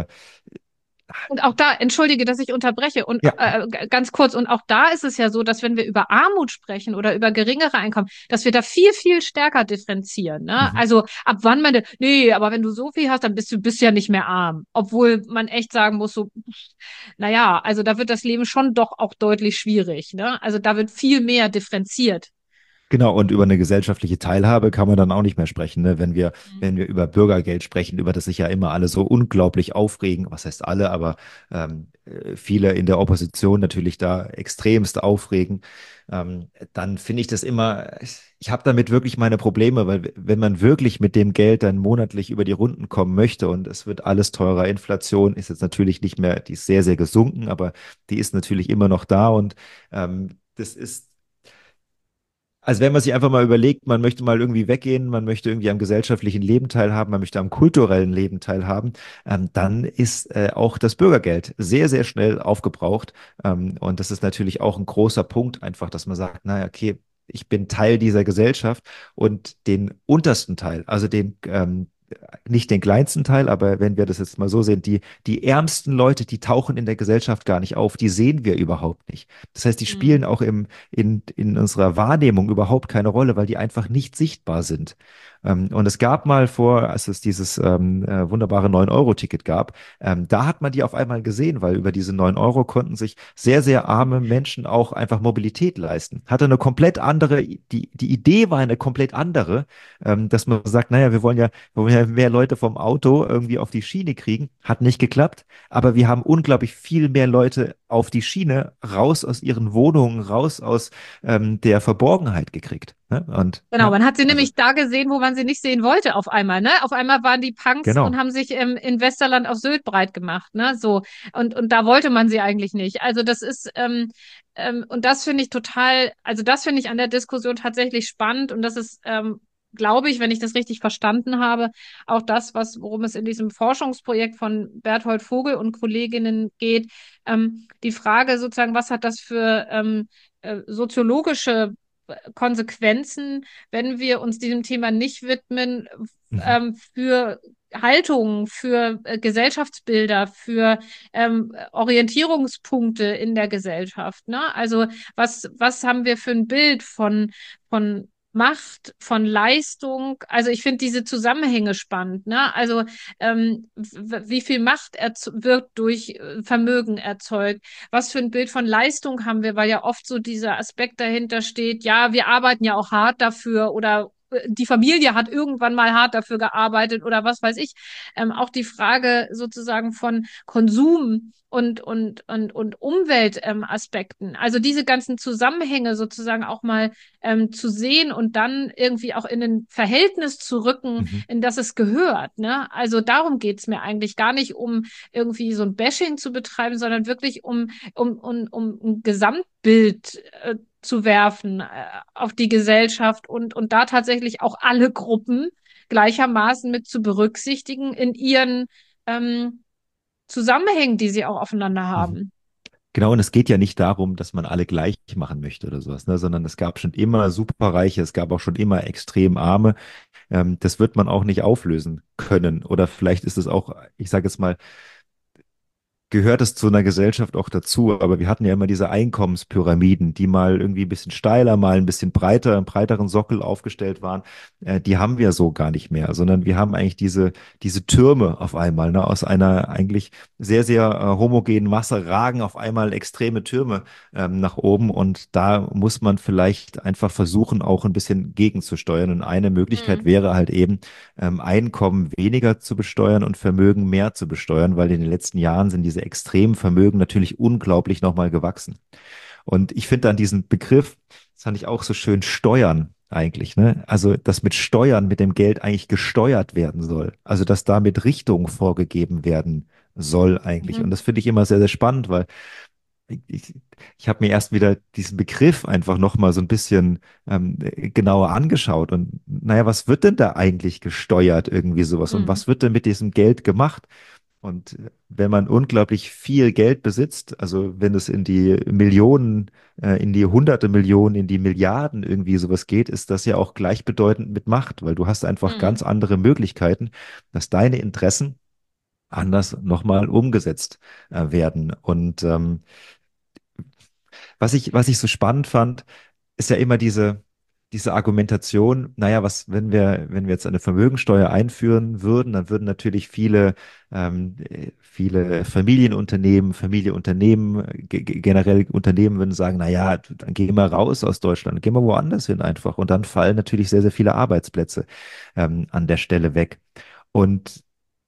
Und auch da, entschuldige, dass ich unterbreche, und ja, äh, g- ganz kurz, und auch da ist es ja so, dass wenn wir über Armut sprechen oder über geringere Einkommen, dass wir da viel, viel stärker differenzieren. Ne? mhm. Also ab wann man, de- nee, aber wenn du so viel hast, dann bist du bist ja nicht mehr arm. Obwohl man echt sagen muss, so, naja, also da wird das Leben schon doch auch deutlich schwierig. Ne? Also da wird viel mehr differenziert. Genau, und über eine gesellschaftliche Teilhabe kann man dann auch nicht mehr sprechen, ne? Wenn wir, Mhm. wenn wir über Bürgergeld sprechen, über das sich ja immer alle so unglaublich aufregen, was heißt alle, aber ähm, äh, viele in der Opposition natürlich da extremst aufregen, ähm, dann finde ich das immer, ich habe damit wirklich meine Probleme, weil wenn man wirklich mit dem Geld dann monatlich über die Runden kommen möchte und es wird alles teurer, Inflation ist jetzt natürlich nicht mehr, die ist sehr, sehr gesunken, aber die ist natürlich immer noch da und ähm, das ist Also wenn man sich einfach mal überlegt, man möchte mal irgendwie weggehen, man möchte irgendwie am gesellschaftlichen Leben teilhaben, man möchte am kulturellen Leben teilhaben, ähm, dann ist äh, auch das Bürgergeld sehr, sehr schnell aufgebraucht. Ähm, und das ist natürlich auch ein großer Punkt, einfach, dass man sagt, naja, okay, ich bin Teil dieser Gesellschaft und den untersten Teil, also den ähm, nicht den kleinsten Teil, aber wenn wir das jetzt mal so sehen, die, die ärmsten Leute, die tauchen in der Gesellschaft gar nicht auf, die sehen wir überhaupt nicht. Das heißt, die spielen Mhm. auch im, in, in unserer Wahrnehmung überhaupt keine Rolle, weil die einfach nicht sichtbar sind. Ähm, und es gab mal vor, als es dieses ähm, äh, wunderbare neun-Euro-Ticket gab, ähm, da hat man die auf einmal gesehen, weil über diese neun Euro konnten sich sehr, sehr arme Menschen auch einfach Mobilität leisten. Hatte eine komplett andere, die, die Idee war eine komplett andere, ähm, dass man sagt, naja, wir wollen ja, wir wollen ja mehr Leute vom Auto irgendwie auf die Schiene kriegen. Hat nicht geklappt, aber wir haben unglaublich viel mehr Leute auf die Schiene raus aus ihren Wohnungen, raus aus ähm, der Verborgenheit gekriegt. Ne? Und Genau, ja, man hat sie also nämlich da gesehen, wo man sie nicht sehen wollte auf einmal, ne? Auf einmal waren die Punks und genau. haben sich ähm, in Westerland auf Sylt breit gemacht, ne? So. Und, und da wollte man sie eigentlich nicht. Also das ist, ähm, ähm, und das finde ich total, also das finde ich an der Diskussion tatsächlich spannend und das ist, ähm, glaube ich, wenn ich das richtig verstanden habe, auch das, was, worum es in diesem Forschungsprojekt von Berthold Vogel und Kolleginnen geht, ähm, die Frage sozusagen, was hat das für ähm, äh, soziologische Konsequenzen, wenn wir uns diesem Thema nicht widmen, Mhm. ähm, für Haltungen, für äh, Gesellschaftsbilder, für ähm, Orientierungspunkte in der Gesellschaft. Ne? Also was, was haben wir für ein Bild von, von Macht, von Leistung? Also ich finde diese Zusammenhänge spannend. Ne? Also ähm, wie viel Macht wird durch äh, Vermögen erzeugt? Was für ein Bild von Leistung haben wir, weil ja oft so dieser Aspekt dahinter steht, ja, wir arbeiten ja auch hart dafür oder äh, die Familie hat irgendwann mal hart dafür gearbeitet oder was weiß ich. Ähm, auch die Frage sozusagen von Konsum und, und, und, und Umweltaspekten. Ähm, also diese ganzen Zusammenhänge sozusagen auch mal ähm, zu sehen und dann irgendwie auch in ein Verhältnis zu rücken, Mhm. in das es gehört. Ne? Also darum geht's mir eigentlich gar nicht um irgendwie so ein Bashing zu betreiben, sondern wirklich um, um, um, um ein Gesamtbild äh, zu werfen äh, auf die Gesellschaft und, und da tatsächlich auch alle Gruppen gleichermaßen mit zu berücksichtigen in ihren ähm, Zusammenhängen, die sie auch aufeinander Mhm. haben. Genau, und es geht ja nicht darum, dass man alle gleich machen möchte oder sowas, ne, sondern es gab schon immer Superreiche, es gab auch schon immer extrem Arme. Ähm, das wird man auch nicht auflösen können. Oder vielleicht ist es auch, ich sage jetzt mal, gehört es zu einer Gesellschaft auch dazu. Aber wir hatten ja immer diese Einkommenspyramiden, die mal irgendwie ein bisschen steiler, mal ein bisschen breiter, einen breiteren Sockel aufgestellt waren. Äh, die haben wir so gar nicht mehr, sondern wir haben eigentlich diese, diese Türme auf einmal, ne, aus einer eigentlich sehr, sehr äh, homogenen Masse ragen auf einmal extreme Türme ähm, nach oben. Und da muss man vielleicht einfach versuchen, auch ein bisschen gegenzusteuern. Und eine Möglichkeit Mhm. wäre halt eben, ähm, Einkommen weniger zu besteuern und Vermögen mehr zu besteuern, weil in den letzten Jahren sind diese extremen Vermögen natürlich unglaublich nochmal gewachsen. Und ich finde dann diesen Begriff, das fand ich auch so schön, Steuern eigentlich, ne? Also, dass mit Steuern, mit dem Geld eigentlich gesteuert werden soll. Also, dass damit Richtung vorgegeben werden soll eigentlich. Und Mhm. das finde ich immer sehr, sehr spannend, weil ich, ich, ich habe mir erst wieder diesen Begriff einfach nochmal so ein bisschen ähm, genauer angeschaut. Und naja, was wird denn da eigentlich gesteuert, irgendwie sowas? Und Mhm. was wird denn mit diesem Geld gemacht? Und äh, wenn man unglaublich viel Geld besitzt, also wenn es in die Millionen, äh, in die hunderte Millionen, in die Milliarden irgendwie sowas geht, ist das ja auch gleichbedeutend mit Macht, weil du hast einfach ganz Mhm. andere Möglichkeiten, dass deine Interessen anders nochmal umgesetzt äh, werden. Und ähm, was ich, was ich so spannend fand, ist ja immer diese, diese Argumentation, naja, was, wenn wir, wenn wir jetzt eine Vermögensteuer einführen würden, dann würden natürlich viele, ähm, äh, viele Familienunternehmen, Familienunternehmen, ge ge- generell Unternehmen würden sagen, naja, dann gehen wir raus aus Deutschland, gehen wir woanders hin einfach. Und dann fallen natürlich sehr, sehr viele Arbeitsplätze ähm, an der Stelle weg. Und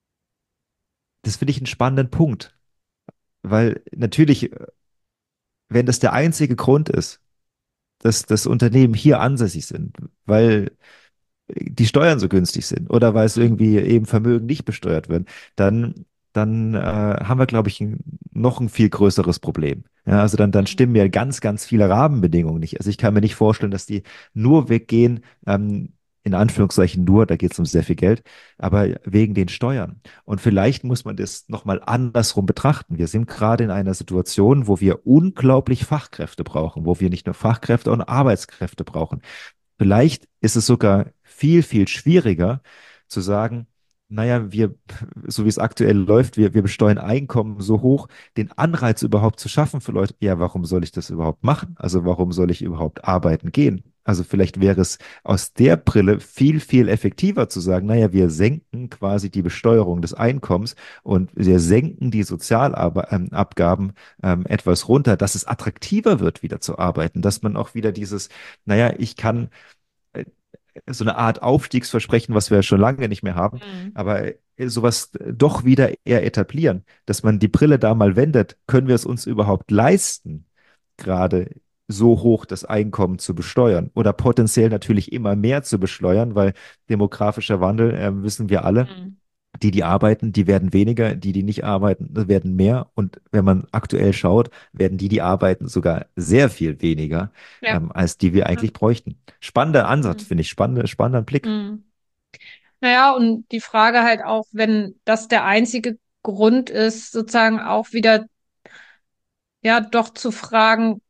das finde ich einen spannenden Punkt, weil natürlich, wenn das der einzige Grund ist, dass das Unternehmen hier ansässig sind, weil die Steuern so günstig sind oder weil es Mhm. irgendwie eben Vermögen nicht besteuert wird, dann dann äh, haben wir, glaube ich, ein, noch ein viel größeres Problem. Ja, also dann, dann Mhm. stimmen ja ganz, ganz viele Rahmenbedingungen nicht. Also ich kann mir nicht vorstellen, dass die nur weggehen, ähm, in Anführungszeichen nur, da geht es um sehr viel Geld, aber wegen den Steuern. Und vielleicht muss man das nochmal andersrum betrachten. Wir sind gerade in einer Situation, wo wir unglaublich Fachkräfte brauchen, wo wir nicht nur Fachkräfte und Arbeitskräfte brauchen. Vielleicht ist es sogar viel, viel schwieriger zu sagen, naja, wir, so wie es aktuell läuft, wir, wir besteuern Einkommen so hoch, den Anreiz überhaupt zu schaffen für Leute, ja, warum soll ich das überhaupt machen? Also warum soll ich überhaupt arbeiten gehen? Also vielleicht wäre es aus der Brille viel, viel effektiver zu sagen, naja, wir senken quasi die Besteuerung des Einkommens und wir senken die Sozialabgaben ähm, etwas runter, dass es attraktiver wird, wieder zu arbeiten, dass man auch wieder dieses, naja, ich kann äh, so eine Art Aufstiegsversprechen, was wir ja schon lange nicht mehr haben, Mhm. aber äh, sowas doch wieder eher etablieren, dass man die Brille da mal wendet. Können wir es uns überhaupt leisten, gerade so hoch das Einkommen zu besteuern oder potenziell natürlich immer mehr zu besteuern, weil demografischer Wandel, äh, wissen wir alle, Mhm. die, die arbeiten, die werden weniger, die, die nicht arbeiten, werden mehr. Und wenn man aktuell schaut, werden die, die arbeiten, sogar sehr viel weniger, Ja. ähm, als die wir Ja. eigentlich bräuchten. Spannender Ansatz, Mhm. finde ich. Spannender, spannender Blick. Mhm. Naja, und die Frage halt auch, wenn das der einzige Grund ist, sozusagen auch wieder, ja, doch zu fragen,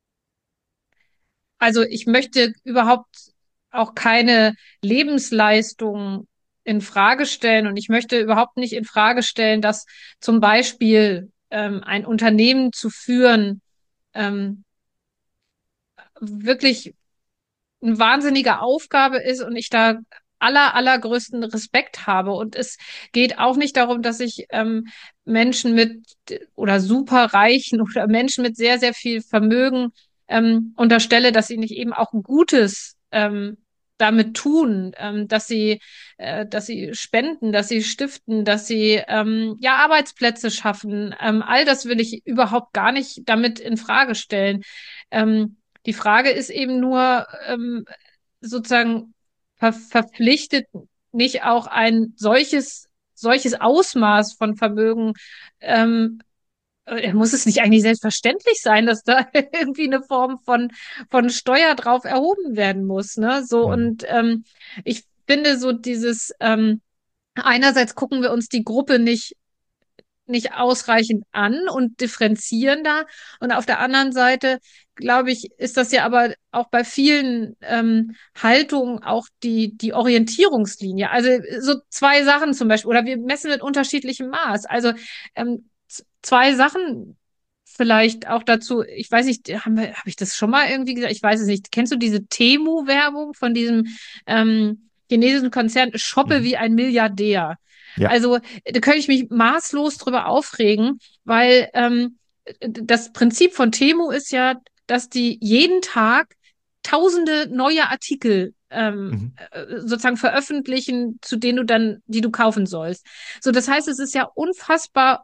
also ich möchte überhaupt auch keine Lebensleistung in Frage stellen und ich möchte überhaupt nicht in Frage stellen, dass zum Beispiel ähm, ein Unternehmen zu führen ähm, wirklich eine wahnsinnige Aufgabe ist und ich da aller, allergrößten Respekt habe. Und es geht auch nicht darum, dass ich ähm, Menschen mit oder superreichen oder Menschen mit sehr, sehr viel Vermögen ähm, unterstelle, dass sie nicht eben auch Gutes ähm, damit tun, ähm, dass sie, äh, dass sie spenden, dass sie stiften, dass sie ähm, ja Arbeitsplätze schaffen. Ähm, all das will ich überhaupt gar nicht damit in Frage stellen. Ähm, die Frage ist eben nur, ähm, sozusagen ver verpflichtet nicht auch ein solches, solches Ausmaß von Vermögen, ähm, äh, muss es nicht eigentlich selbstverständlich sein, dass da irgendwie eine Form von, von Steuer drauf erhoben werden muss, ne? So, Mhm. und ähm, ich finde so dieses, ähm, einerseits gucken wir uns die Gruppe nicht nicht ausreichend an und differenzieren da. Und auf der anderen Seite, glaube ich, ist das ja aber auch bei vielen ähm, Haltungen auch die, die Orientierungslinie. Also so zwei Sachen zum Beispiel, oder wir messen mit unterschiedlichem Maß. Also ähm, zwei Sachen vielleicht auch dazu, ich weiß nicht, haben wir, habe ich das schon mal irgendwie gesagt? Ich weiß es nicht. Kennst du diese Temu-Werbung von diesem ähm, chinesischen Konzern Shoppe Mhm. wie ein Milliardär? Ja. Also da könnte ich mich maßlos drüber aufregen, weil ähm, das Prinzip von Temu ist ja, dass die jeden Tag tausende neue Artikel ähm, Mhm. äh, sozusagen veröffentlichen, zu denen du dann, die du kaufen sollst. So, das heißt, es ist ja unfassbar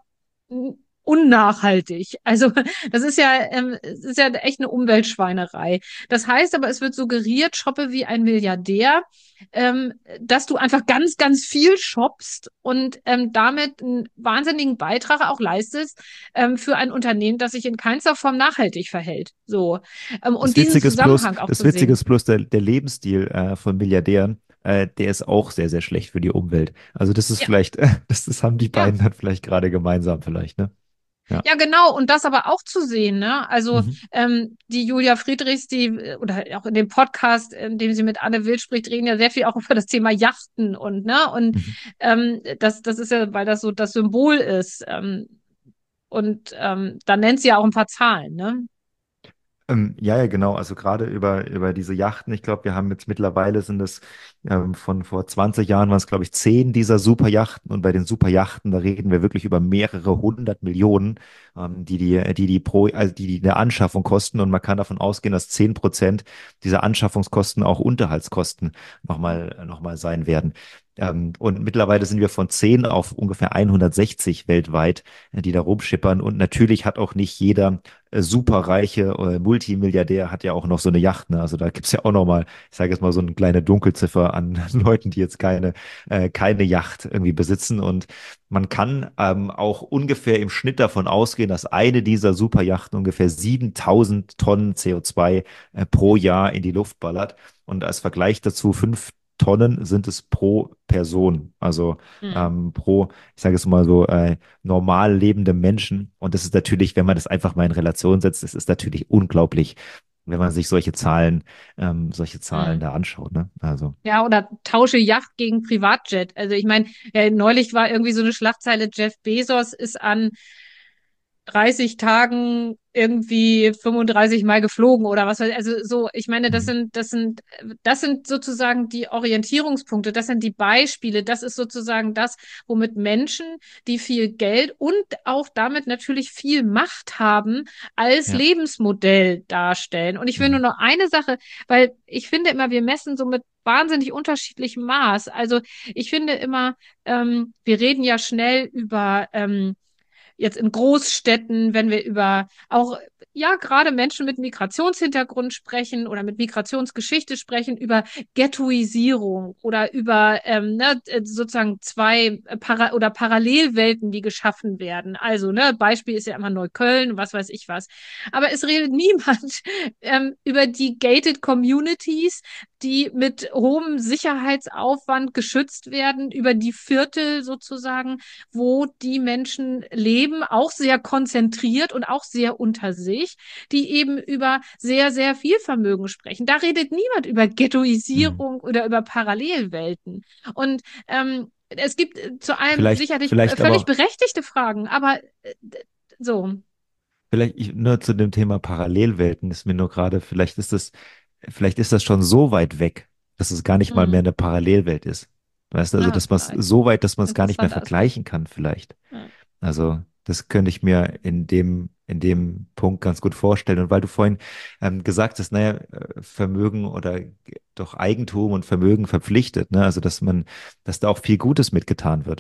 unnachhaltig. Also das ist ja, ähm, es ist ja echt eine Umweltschweinerei. Das heißt aber, es wird suggeriert, shoppe wie ein Milliardär, ähm, dass du einfach ganz, ganz viel shoppst und ähm, damit einen wahnsinnigen Beitrag auch leistest ähm, für ein Unternehmen, das sich in keinster Form nachhaltig verhält. So. Ähm, und Das diesen Witzige ist bloß, Zusammenhang auch das zu Witzige sehen. ist bloß der, der Lebensstil äh, von Milliardären, äh, der ist auch sehr, sehr schlecht für die Umwelt. Also das ist Ja, vielleicht, das, das haben die ja. beiden dann vielleicht gerade gemeinsam vielleicht, ne? Ja. Ja, genau, und das aber auch zu sehen, ne? Also Mhm. ähm, die Julia Friedrichs, die, äh, oder auch in dem Podcast, in dem sie mit Anne Will spricht, reden ja sehr viel auch über das Thema Yachten und, ne? Und Mhm. ähm, das, das ist ja, weil das so das Symbol ist. Ähm, und ähm, da nennt sie ja auch ein paar Zahlen, ne? Ähm, ja, ja, genau. Also gerade über, über diese Yachten. Ich glaube, wir haben jetzt mittlerweile sind es ähm, von vor zwanzig Jahren waren es, glaube ich, zehn dieser Superjachten. Und bei den Superjachten, da reden wir wirklich über mehrere hundert Millionen, ähm, die die, die die pro, also die die eine Anschaffung kosten. Und man kann davon ausgehen, dass zehn Prozent dieser Anschaffungskosten auch Unterhaltskosten nochmal, noch mal sein werden. Ähm, und mittlerweile sind wir von zehn auf ungefähr hundertsechzig weltweit, äh, die da rumschippern. Und natürlich hat auch nicht jeder äh, superreiche äh, Multimilliardär hat ja auch noch so eine Yacht. Ne? Also da gibt's ja auch noch mal, ich sage jetzt mal so eine kleine Dunkelziffer an Leuten, die jetzt keine, äh, keine Yacht irgendwie besitzen. Und man kann ähm, auch ungefähr im Schnitt davon ausgehen, dass eine dieser Superjachten ungefähr siebentausend Tonnen C O zwei äh, pro Jahr in die Luft ballert. Und als Vergleich dazu, fünf Tonnen sind es pro Person, also Mhm. ähm, pro, ich sage es mal so, äh, normal lebende Menschen. Und das ist natürlich, wenn man das einfach mal in Relation setzt, das ist natürlich unglaublich, wenn man sich solche Zahlen, ähm, solche Zahlen Mhm. da anschaut, ne? Also, Ja, oder tausche Yacht gegen Privatjet. Also ich meine, äh, neulich war irgendwie so eine Schlagzeile, Jeff Bezos ist an dreißig Tagen irgendwie fünfunddreißig Mal geflogen oder was weiß ich. Also so, ich meine, das mhm. sind, das sind, das sind sozusagen die Orientierungspunkte, das sind die Beispiele, das ist sozusagen das, womit Menschen, die viel Geld und auch damit natürlich viel Macht haben, als Ja. Lebensmodell darstellen. Und ich will nur Mhm. noch eine Sache, weil ich finde immer, wir messen so mit wahnsinnig unterschiedlichem Maß. Also ich finde immer, ähm, wir reden ja schnell über ähm, jetzt in Großstädten, wenn wir über auch, ja, gerade Menschen mit Migrationshintergrund sprechen oder mit Migrationsgeschichte sprechen, über Ghettoisierung oder über ähm, ne, sozusagen zwei Para oder Parallelwelten, die geschaffen werden. Also, ne, Beispiel ist ja immer Neukölln, was weiß ich was. Aber es redet niemand ähm, über die gated Communities, die mit hohem Sicherheitsaufwand geschützt werden, über die Viertel sozusagen, wo die Menschen leben, auch sehr konzentriert und auch sehr unter sich, die eben über sehr, sehr viel Vermögen sprechen. Da redet niemand über Mhm. Ghettoisierung oder über Parallelwelten. Und ähm, es gibt zu allem Vielleicht, sicherlich vielleicht völlig aber berechtigte Fragen, aber äh, so. Vielleicht ich, nur zu dem Thema Parallelwelten ist mir nur gerade, vielleicht ist das, vielleicht ist das schon so weit weg, dass es gar nicht mal mehr Hm. eine Parallelwelt ist. Weißt du, also Na, dass man es vielleicht. so weit, dass man es gar nicht mehr Interessanter Aspekt. vergleichen kann, vielleicht. Ja. Also das könnte ich mir in dem, in dem Punkt ganz gut vorstellen. Und weil du vorhin ähm, gesagt hast, naja, äh, Vermögen oder doch Eigentum und Vermögen verpflichtet, ne? Also dass man, dass da auch viel Gutes mitgetan wird.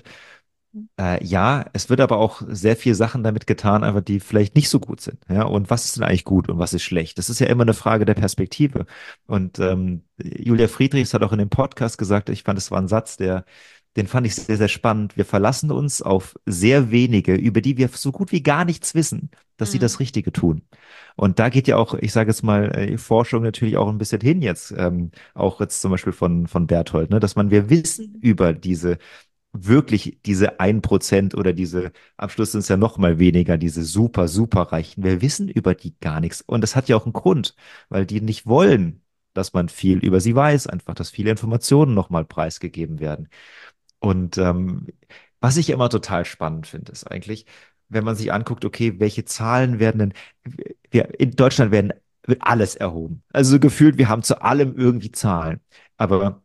Äh, ja, es wird aber auch sehr viel Sachen damit getan, einfach die vielleicht nicht so gut sind. Ja, und was ist denn eigentlich gut und was ist schlecht? Das ist ja immer eine Frage der Perspektive. Und ähm, Julia Friedrichs hat auch in dem Podcast gesagt, ich fand, es war ein Satz, der, den fand ich sehr, sehr spannend. Wir verlassen uns auf sehr wenige, über die wir so gut wie gar nichts wissen, dass sie Hm. das Richtige tun. Und da geht ja auch, ich sage jetzt mal, äh, Forschung natürlich auch ein bisschen hin jetzt, ähm, auch jetzt zum Beispiel von, von Berthold, ne, dass man, wir wissen über diese wirklich diese ein Prozent oder diese, am Schluss sind es ja noch mal weniger, diese super, super Reichen. Wir wissen über die gar nichts. Und das hat ja auch einen Grund, weil die nicht wollen, dass man viel über sie weiß, einfach, dass viele Informationen noch mal preisgegeben werden. Und ähm, was ich immer total spannend finde, ist eigentlich, wenn man sich anguckt, okay, welche Zahlen werden denn, wir, in Deutschland werden, wird alles erhoben. Also so gefühlt, wir haben zu allem irgendwie Zahlen. Aber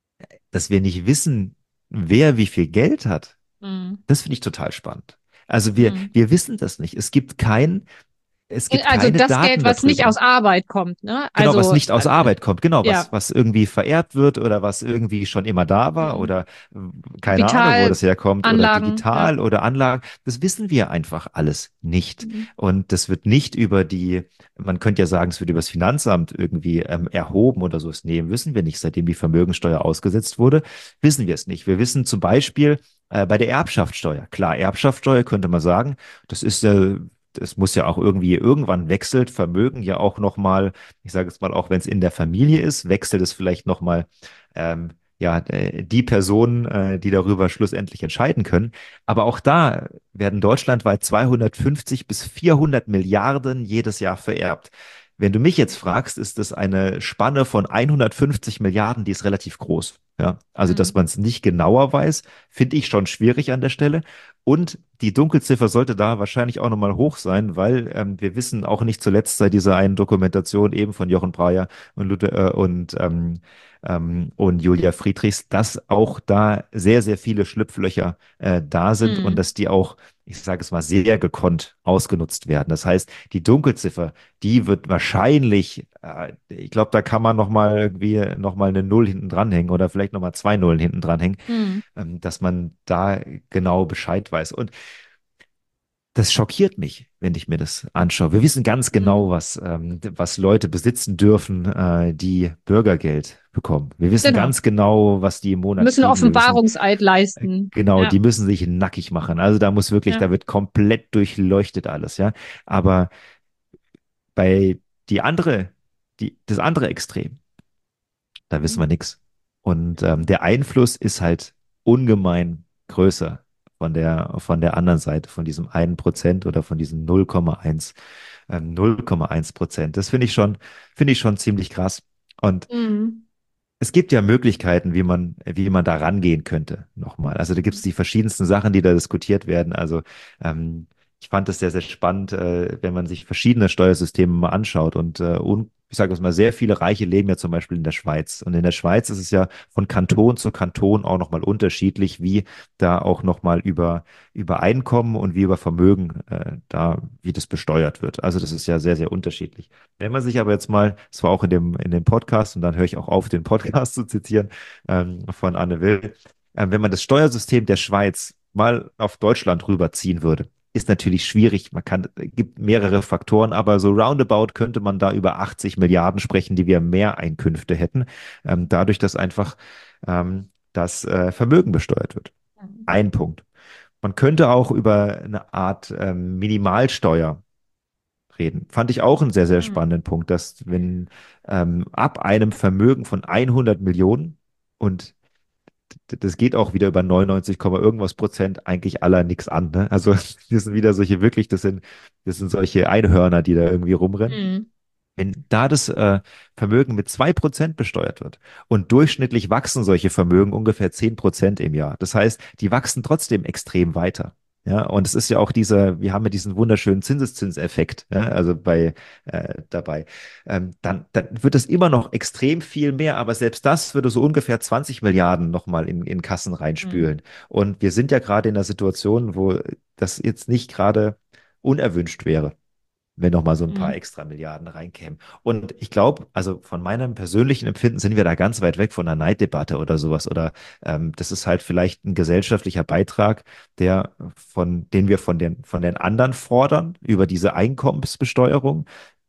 dass wir nicht wissen, wer wie viel Geld hat, Hm. das finde ich total spannend. Also wir, Hm. wir wissen das nicht. Es gibt kein, es gibt Also keine das Geld, Daten was nicht darüber. aus Arbeit kommt, ne? Genau, was Also, nicht aus äh, Arbeit kommt, genau, ja. was, was irgendwie vererbt wird oder was irgendwie schon immer da war Hm. oder äh, keine Ahnung, wo das herkommt oder Kapitalanlagen, ja. digital oder Anlagen, das wissen wir einfach alles nicht. Hm. Und das wird nicht über die, man könnte ja sagen, es wird über das Finanzamt irgendwie ähm, erhoben oder so. Das nehmen, wissen wir nicht. Seitdem die Vermögensteuer ausgesetzt wurde, wissen wir es nicht. Wir wissen zum Beispiel äh, bei der Erbschaftssteuer, klar, Erbschaftssteuer könnte man sagen, das ist äh, es muss ja auch irgendwie irgendwann wechselt Vermögen ja auch noch mal, ich sage jetzt mal, auch wenn es in der Familie ist, wechselt es vielleicht noch mal ähm, ja äh, die Personen, äh, die darüber schlussendlich entscheiden können. Aber auch da werden deutschlandweit zweihundertfünfzig bis vierhundert Milliarden jedes Jahr vererbt. Wenn du mich jetzt fragst, ist das eine Spanne von hundertfünfzig Milliarden, die ist relativ groß. Ja, also dass Hm. man es nicht genauer weiß, finde ich schon schwierig an der Stelle. Und die Dunkelziffer sollte da wahrscheinlich auch nochmal hoch sein, weil ähm, wir wissen auch nicht zuletzt seit dieser einen Dokumentation eben von Jochen Breyer und, Luther, äh, und, ähm, ähm, und Julia Friedrichs, dass auch da sehr, sehr viele Schlupflöcher äh, da sind und Hm. dass die auch ich sage es mal, sehr gekonnt ausgenutzt werden. Das heißt, die Dunkelziffer, die wird wahrscheinlich, äh, ich glaube, da kann man noch mal irgendwie noch mal eine Null hinten dranhängen oder vielleicht noch mal zwei Nullen hinten dranhängen, Hm. ähm, dass man da genau Bescheid weiß. Und das schockiert mich, wenn ich mir das anschaue. Wir wissen ganz Hm. genau, was, ähm, was Leute besitzen dürfen, äh, die Bürgergeld bekommen. Wir wissen Genau. ganz genau, was die im Monat Müssen kriegen. Wir wissen Offenbarungseid äh, leisten. genau, Ja, die müssen sich nackig machen. Also da muss wirklich, ja. da wird komplett durchleuchtet alles, ja. Aber bei die andere, die, das andere Extrem, da wissen wir nichts. Und ähm, der Einfluss ist halt ungemein größer von der, von der anderen Seite, von diesem einen Prozent oder von diesem null Komma eins, ähm, null Komma eins Prozent. Das finde ich schon, finde ich schon ziemlich krass. Und Hm. es gibt ja Möglichkeiten, wie man, wie man da rangehen könnte, nochmal. Also da gibt es die verschiedensten Sachen, die da diskutiert werden. Also ähm, ich fand es sehr, sehr spannend, äh, wenn man sich verschiedene Steuersysteme mal anschaut. Und, äh, und ich sage es mal, sehr viele Reiche leben ja zum Beispiel in der Schweiz. Und in der Schweiz ist es ja von Kanton zu Kanton auch nochmal unterschiedlich, wie da auch nochmal über, über Einkommen und wie über Vermögen äh, da, wie das besteuert wird. Also das ist ja sehr, sehr unterschiedlich. Wenn man sich aber jetzt mal, das war auch in dem, in dem Podcast, und dann höre ich auch auf, den Podcast zu zitieren, ähm, von Anne Will, ähm, wenn man das Steuersystem der Schweiz mal auf Deutschland rüberziehen würde, ist natürlich schwierig. Man kann, gibt mehrere Faktoren, aber so roundabout könnte man da über achtzig Milliarden sprechen, die wir mehr Einkünfte hätten, ähm, dadurch, dass einfach ähm, das äh, Vermögen besteuert wird. Ein Punkt. Man könnte auch über eine Art ähm, Minimalsteuer reden. Fand ich auch einen sehr, sehr Hm. spannenden Punkt, dass wenn ähm, ab einem Vermögen von hundert Millionen und d- das geht auch wieder über neunundneunzig, irgendwas Prozent eigentlich aller nichts an. Ne? Also das sind wieder solche wirklich, das sind, das sind solche Einhörner, die da irgendwie rumrennen. Hm. Wenn da das äh, Vermögen mit zwei Prozent besteuert wird und durchschnittlich wachsen solche Vermögen ungefähr zehn Prozent im Jahr. Das heißt, die wachsen trotzdem extrem weiter. Ja, und es ist ja auch dieser, wir haben ja diesen wunderschönen Zinseszinseffekt, ja, also bei äh, dabei. Ähm, dann, dann wird es immer noch extrem viel mehr, aber selbst das würde so ungefähr zwanzig Milliarden nochmal in, in Kassen Hm. reinspülen. Und wir sind ja gerade in einer Situation, wo das jetzt nicht gerade unerwünscht wäre, wenn noch mal so ein paar Hm. extra Milliarden reinkämen. Und ich glaube, also von meinem persönlichen Empfinden sind wir da ganz weit weg von einer Neiddebatte oder sowas. Oder ähm, das ist halt vielleicht ein gesellschaftlicher Beitrag, der von, den wir von den, von den anderen fordern über diese Einkommensbesteuerung.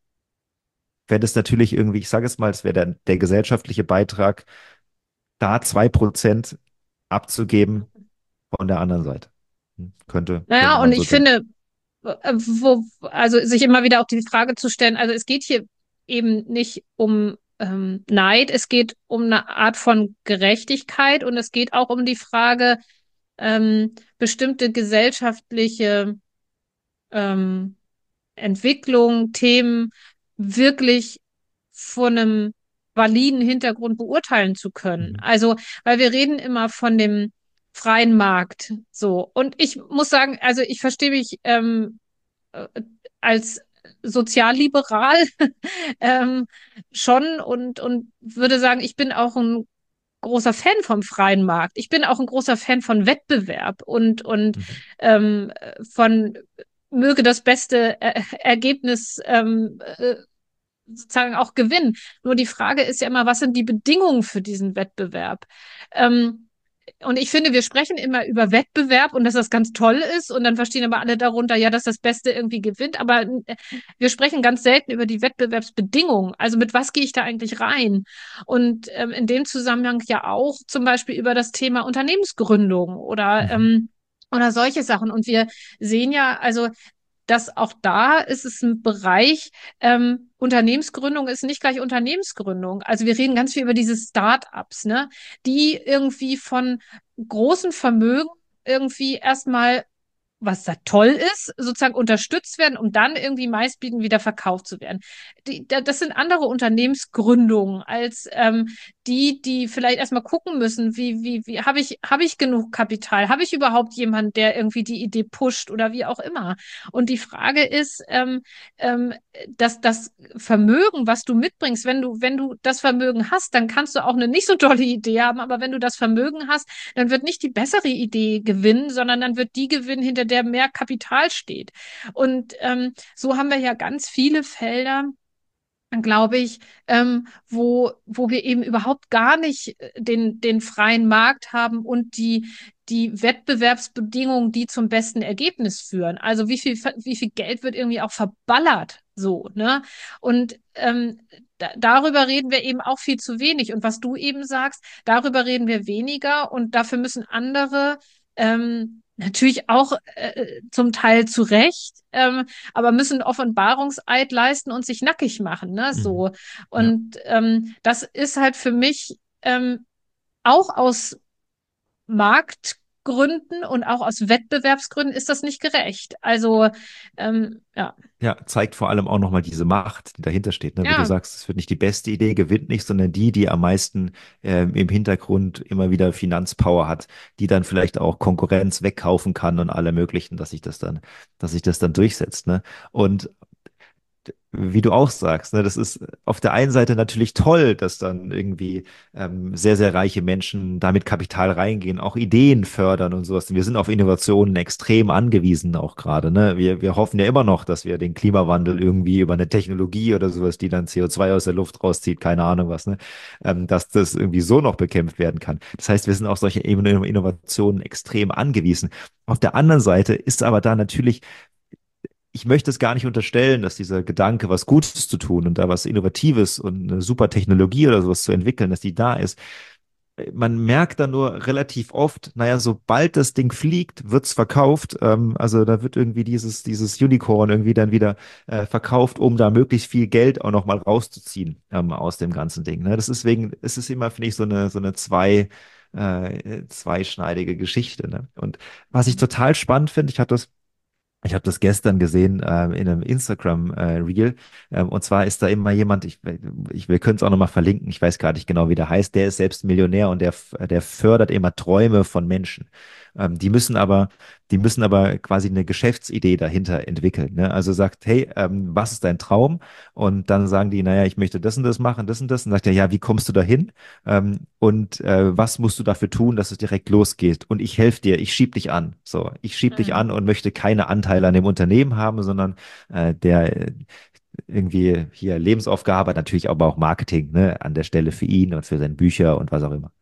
Wenn es natürlich irgendwie, ich sage es mal, es wäre der, der gesellschaftliche Beitrag, da zwei Prozent abzugeben von der anderen Seite. Hm, Könnte, könnte Naja, und man so ich denken. finde, äh, wo, also sich immer wieder auch die Frage zu stellen, also es geht hier eben nicht um ähm, Neid, es geht um eine Art von Gerechtigkeit und es geht auch um die Frage, ähm, bestimmte gesellschaftliche ähm, Entwicklungen, Themen wirklich von einem validen Hintergrund beurteilen zu können. Mhm. Also, weil wir reden immer von dem freien Markt, so. Und ich muss sagen, also ich verstehe mich ähm, äh, als sozialliberal ähm, schon und, und würde sagen, ich bin auch ein großer Fan vom freien Markt. Ich bin auch ein großer Fan von Wettbewerb und, und Mhm. ähm, von möge das beste äh, Ergebnis ähm, äh, sozusagen auch gewinnen. Nur die Frage ist ja immer, was sind die Bedingungen für diesen Wettbewerb? Ähm, und ich finde, wir sprechen immer über Wettbewerb und dass das ganz toll ist und dann verstehen aber alle darunter, ja, dass das Beste irgendwie gewinnt. Aber äh, wir sprechen ganz selten über die Wettbewerbsbedingungen. Also mit was gehe ich da eigentlich rein? Und ähm, in dem Zusammenhang ja auch zum Beispiel über das Thema Unternehmensgründung oder Mhm. ähm, oder solche Sachen. Und wir sehen ja, also dass auch da ist es ein Bereich, ähm, Unternehmensgründung ist nicht gleich Unternehmensgründung. Also wir reden ganz viel über diese Start-ups, ne, die irgendwie von großen Vermögen irgendwie erstmal, was da toll ist, sozusagen unterstützt werden, um dann irgendwie meistbietend wieder verkauft zu werden. Die, da, das sind andere Unternehmensgründungen als ähm, die, die vielleicht erstmal gucken müssen, wie, wie, wie, habe ich, habe ich genug Kapital? Habe ich überhaupt jemanden, der irgendwie die Idee pusht oder wie auch immer? Und die Frage ist, ähm, ähm, dass das Vermögen, was du mitbringst, wenn du, wenn du das Vermögen hast, dann kannst du auch eine nicht so tolle Idee haben, aber wenn du das Vermögen hast, dann wird nicht die bessere Idee gewinnen, sondern dann wird die gewinnen, hinter der mehr Kapital steht. Und ähm, so haben wir ja ganz viele Felder, glaube ich, ähm, wo, wo wir eben überhaupt gar nicht äh, den, den freien Markt haben und die, die Wettbewerbsbedingungen, die zum besten Ergebnis führen. Also wie viel, wie viel Geld wird irgendwie auch verballert, so, ne? Und ähm, da, darüber reden wir eben auch viel zu wenig. Und was du eben sagst, darüber reden wir weniger und dafür müssen andere ähm, natürlich auch äh, zum Teil zu Recht, ähm, aber müssen einen Offenbarungseid leisten und sich nackig machen, ne? Mhm. So. Ja. Und ähm, das ist halt für mich ähm, auch aus Marktgründen und auch aus Wettbewerbsgründen ist das nicht gerecht. Also ähm, ja, Ja, zeigt vor allem auch nochmal diese Macht, die dahinter steht. Ne? Wie du ja, sagst, es wird nicht die beste Idee, gewinnt nicht, sondern die, die am meisten ähm, im Hintergrund immer wieder Finanzpower hat, die dann vielleicht auch Konkurrenz wegkaufen kann und alle möglichen, dass sich das dann, dass sich das dann durchsetzt. Ne? Und wie du auch sagst, ne, das ist auf der einen Seite natürlich toll, dass dann irgendwie ähm, sehr, sehr reiche Menschen damit Kapital reingehen, auch Ideen fördern und sowas. Wir sind auf Innovationen extrem angewiesen auch gerade. Ne? Wir, wir hoffen ja immer noch, dass wir den Klimawandel irgendwie über eine Technologie oder sowas, die dann C O zwei aus der Luft rauszieht, keine Ahnung was, ne? Ähm, dass das irgendwie so noch bekämpft werden kann. Das heißt, wir sind auf solche Innovationen extrem angewiesen. Auf der anderen Seite ist aber da natürlich, ich möchte es gar nicht unterstellen, dass dieser Gedanke, was Gutes zu tun und da was Innovatives und eine super Technologie oder sowas zu entwickeln, dass die da ist. Man merkt dann nur relativ oft, naja, sobald das Ding fliegt, wird's verkauft. Ähm, also da wird irgendwie dieses, dieses Unicorn irgendwie dann wieder äh, verkauft, um da möglichst viel Geld auch nochmal rauszuziehen ähm, aus dem ganzen Ding. Ne? Das ist wegen, es ist immer, finde ich, so eine, so eine zwei, äh, zweischneidige Geschichte. Ne? Und was ich total spannend finde, ich hatte das ich habe das gestern gesehen äh, in einem Instagram-Reel. Ähm, und zwar ist da immer jemand, ich, ich, wir können es auch nochmal verlinken, ich weiß gar nicht genau, wie der heißt, der ist selbst Millionär und der, der fördert immer Träume von Menschen. Ähm, die müssen aber, die müssen aber quasi eine Geschäftsidee dahinter entwickeln. Ne? Also sagt, hey, ähm, was ist dein Traum? Und dann sagen die, naja, ich möchte das und das machen, das und das. Und sagt er, ja, wie kommst du dahin? Ähm, und äh, was musst du dafür tun, dass es direkt losgeht? Und ich helfe dir, ich schieb dich an. So, ich schieb dich mhm. an und möchte keine Anteile an dem Unternehmen haben, sondern äh, der äh, irgendwie hier Lebensaufgabe, natürlich aber auch Marketing, ne, an der Stelle für ihn und für seine Bücher und was auch immer.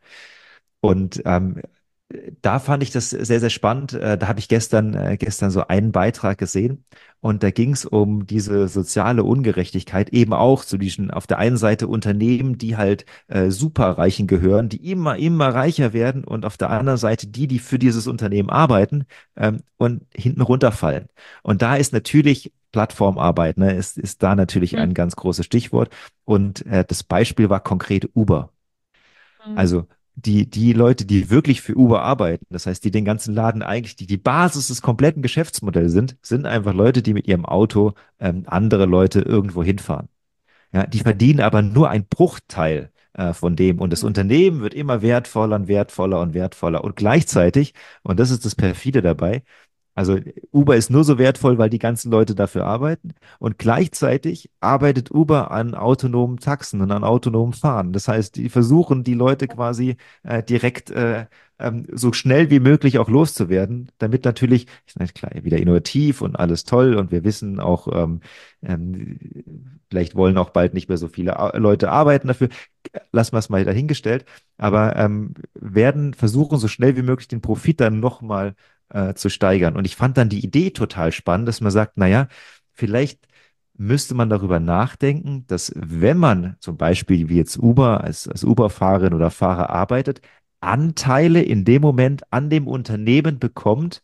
Und ähm, da fand ich das sehr, sehr spannend. Äh, Da habe ich gestern, äh, gestern so einen Beitrag gesehen und da ging es um diese soziale Ungerechtigkeit, eben auch zu diesen auf der einen Seite Unternehmen, die halt äh, Superreichen gehören, die immer, immer reicher werden und auf der anderen Seite die, die für dieses Unternehmen arbeiten ähm, und hinten runterfallen. Und da ist natürlich Plattformarbeit, ne, ist, ist da natürlich ein Mhm. ganz großes Stichwort. Und äh, das Beispiel war konkret Uber. Mhm. Also die, die Leute, die wirklich für Uber arbeiten, das heißt, die den ganzen Laden eigentlich, die die Basis des kompletten Geschäftsmodells sind, sind einfach Leute, die mit ihrem Auto ähm, andere Leute irgendwo hinfahren. Ja, die verdienen aber nur einen Bruchteil äh, von dem und das Mhm. Unternehmen wird immer wertvoller und wertvoller und wertvoller und gleichzeitig, und das ist das Perfide dabei, also Uber ist nur so wertvoll, weil die ganzen Leute dafür arbeiten. Und gleichzeitig arbeitet Uber an autonomen Taxen und an autonomem Fahren. Das heißt, die versuchen, die Leute quasi äh, direkt äh, ähm, so schnell wie möglich auch loszuwerden, damit natürlich, ist nicht klar, wieder innovativ und alles toll. Und wir wissen auch, ähm, ähm, vielleicht wollen auch bald nicht mehr so viele Ar- Leute arbeiten dafür. Lassen wir es mal dahingestellt. Aber ähm, werden versuchen, so schnell wie möglich den Profit dann nochmal äh, zu steigern. Und ich fand dann die Idee total spannend, dass man sagt, naja, vielleicht müsste man darüber nachdenken, dass wenn man zum Beispiel wie jetzt Uber als, als Uber-Fahrerin oder Fahrer arbeitet, Anteile in dem Moment an dem Unternehmen bekommt,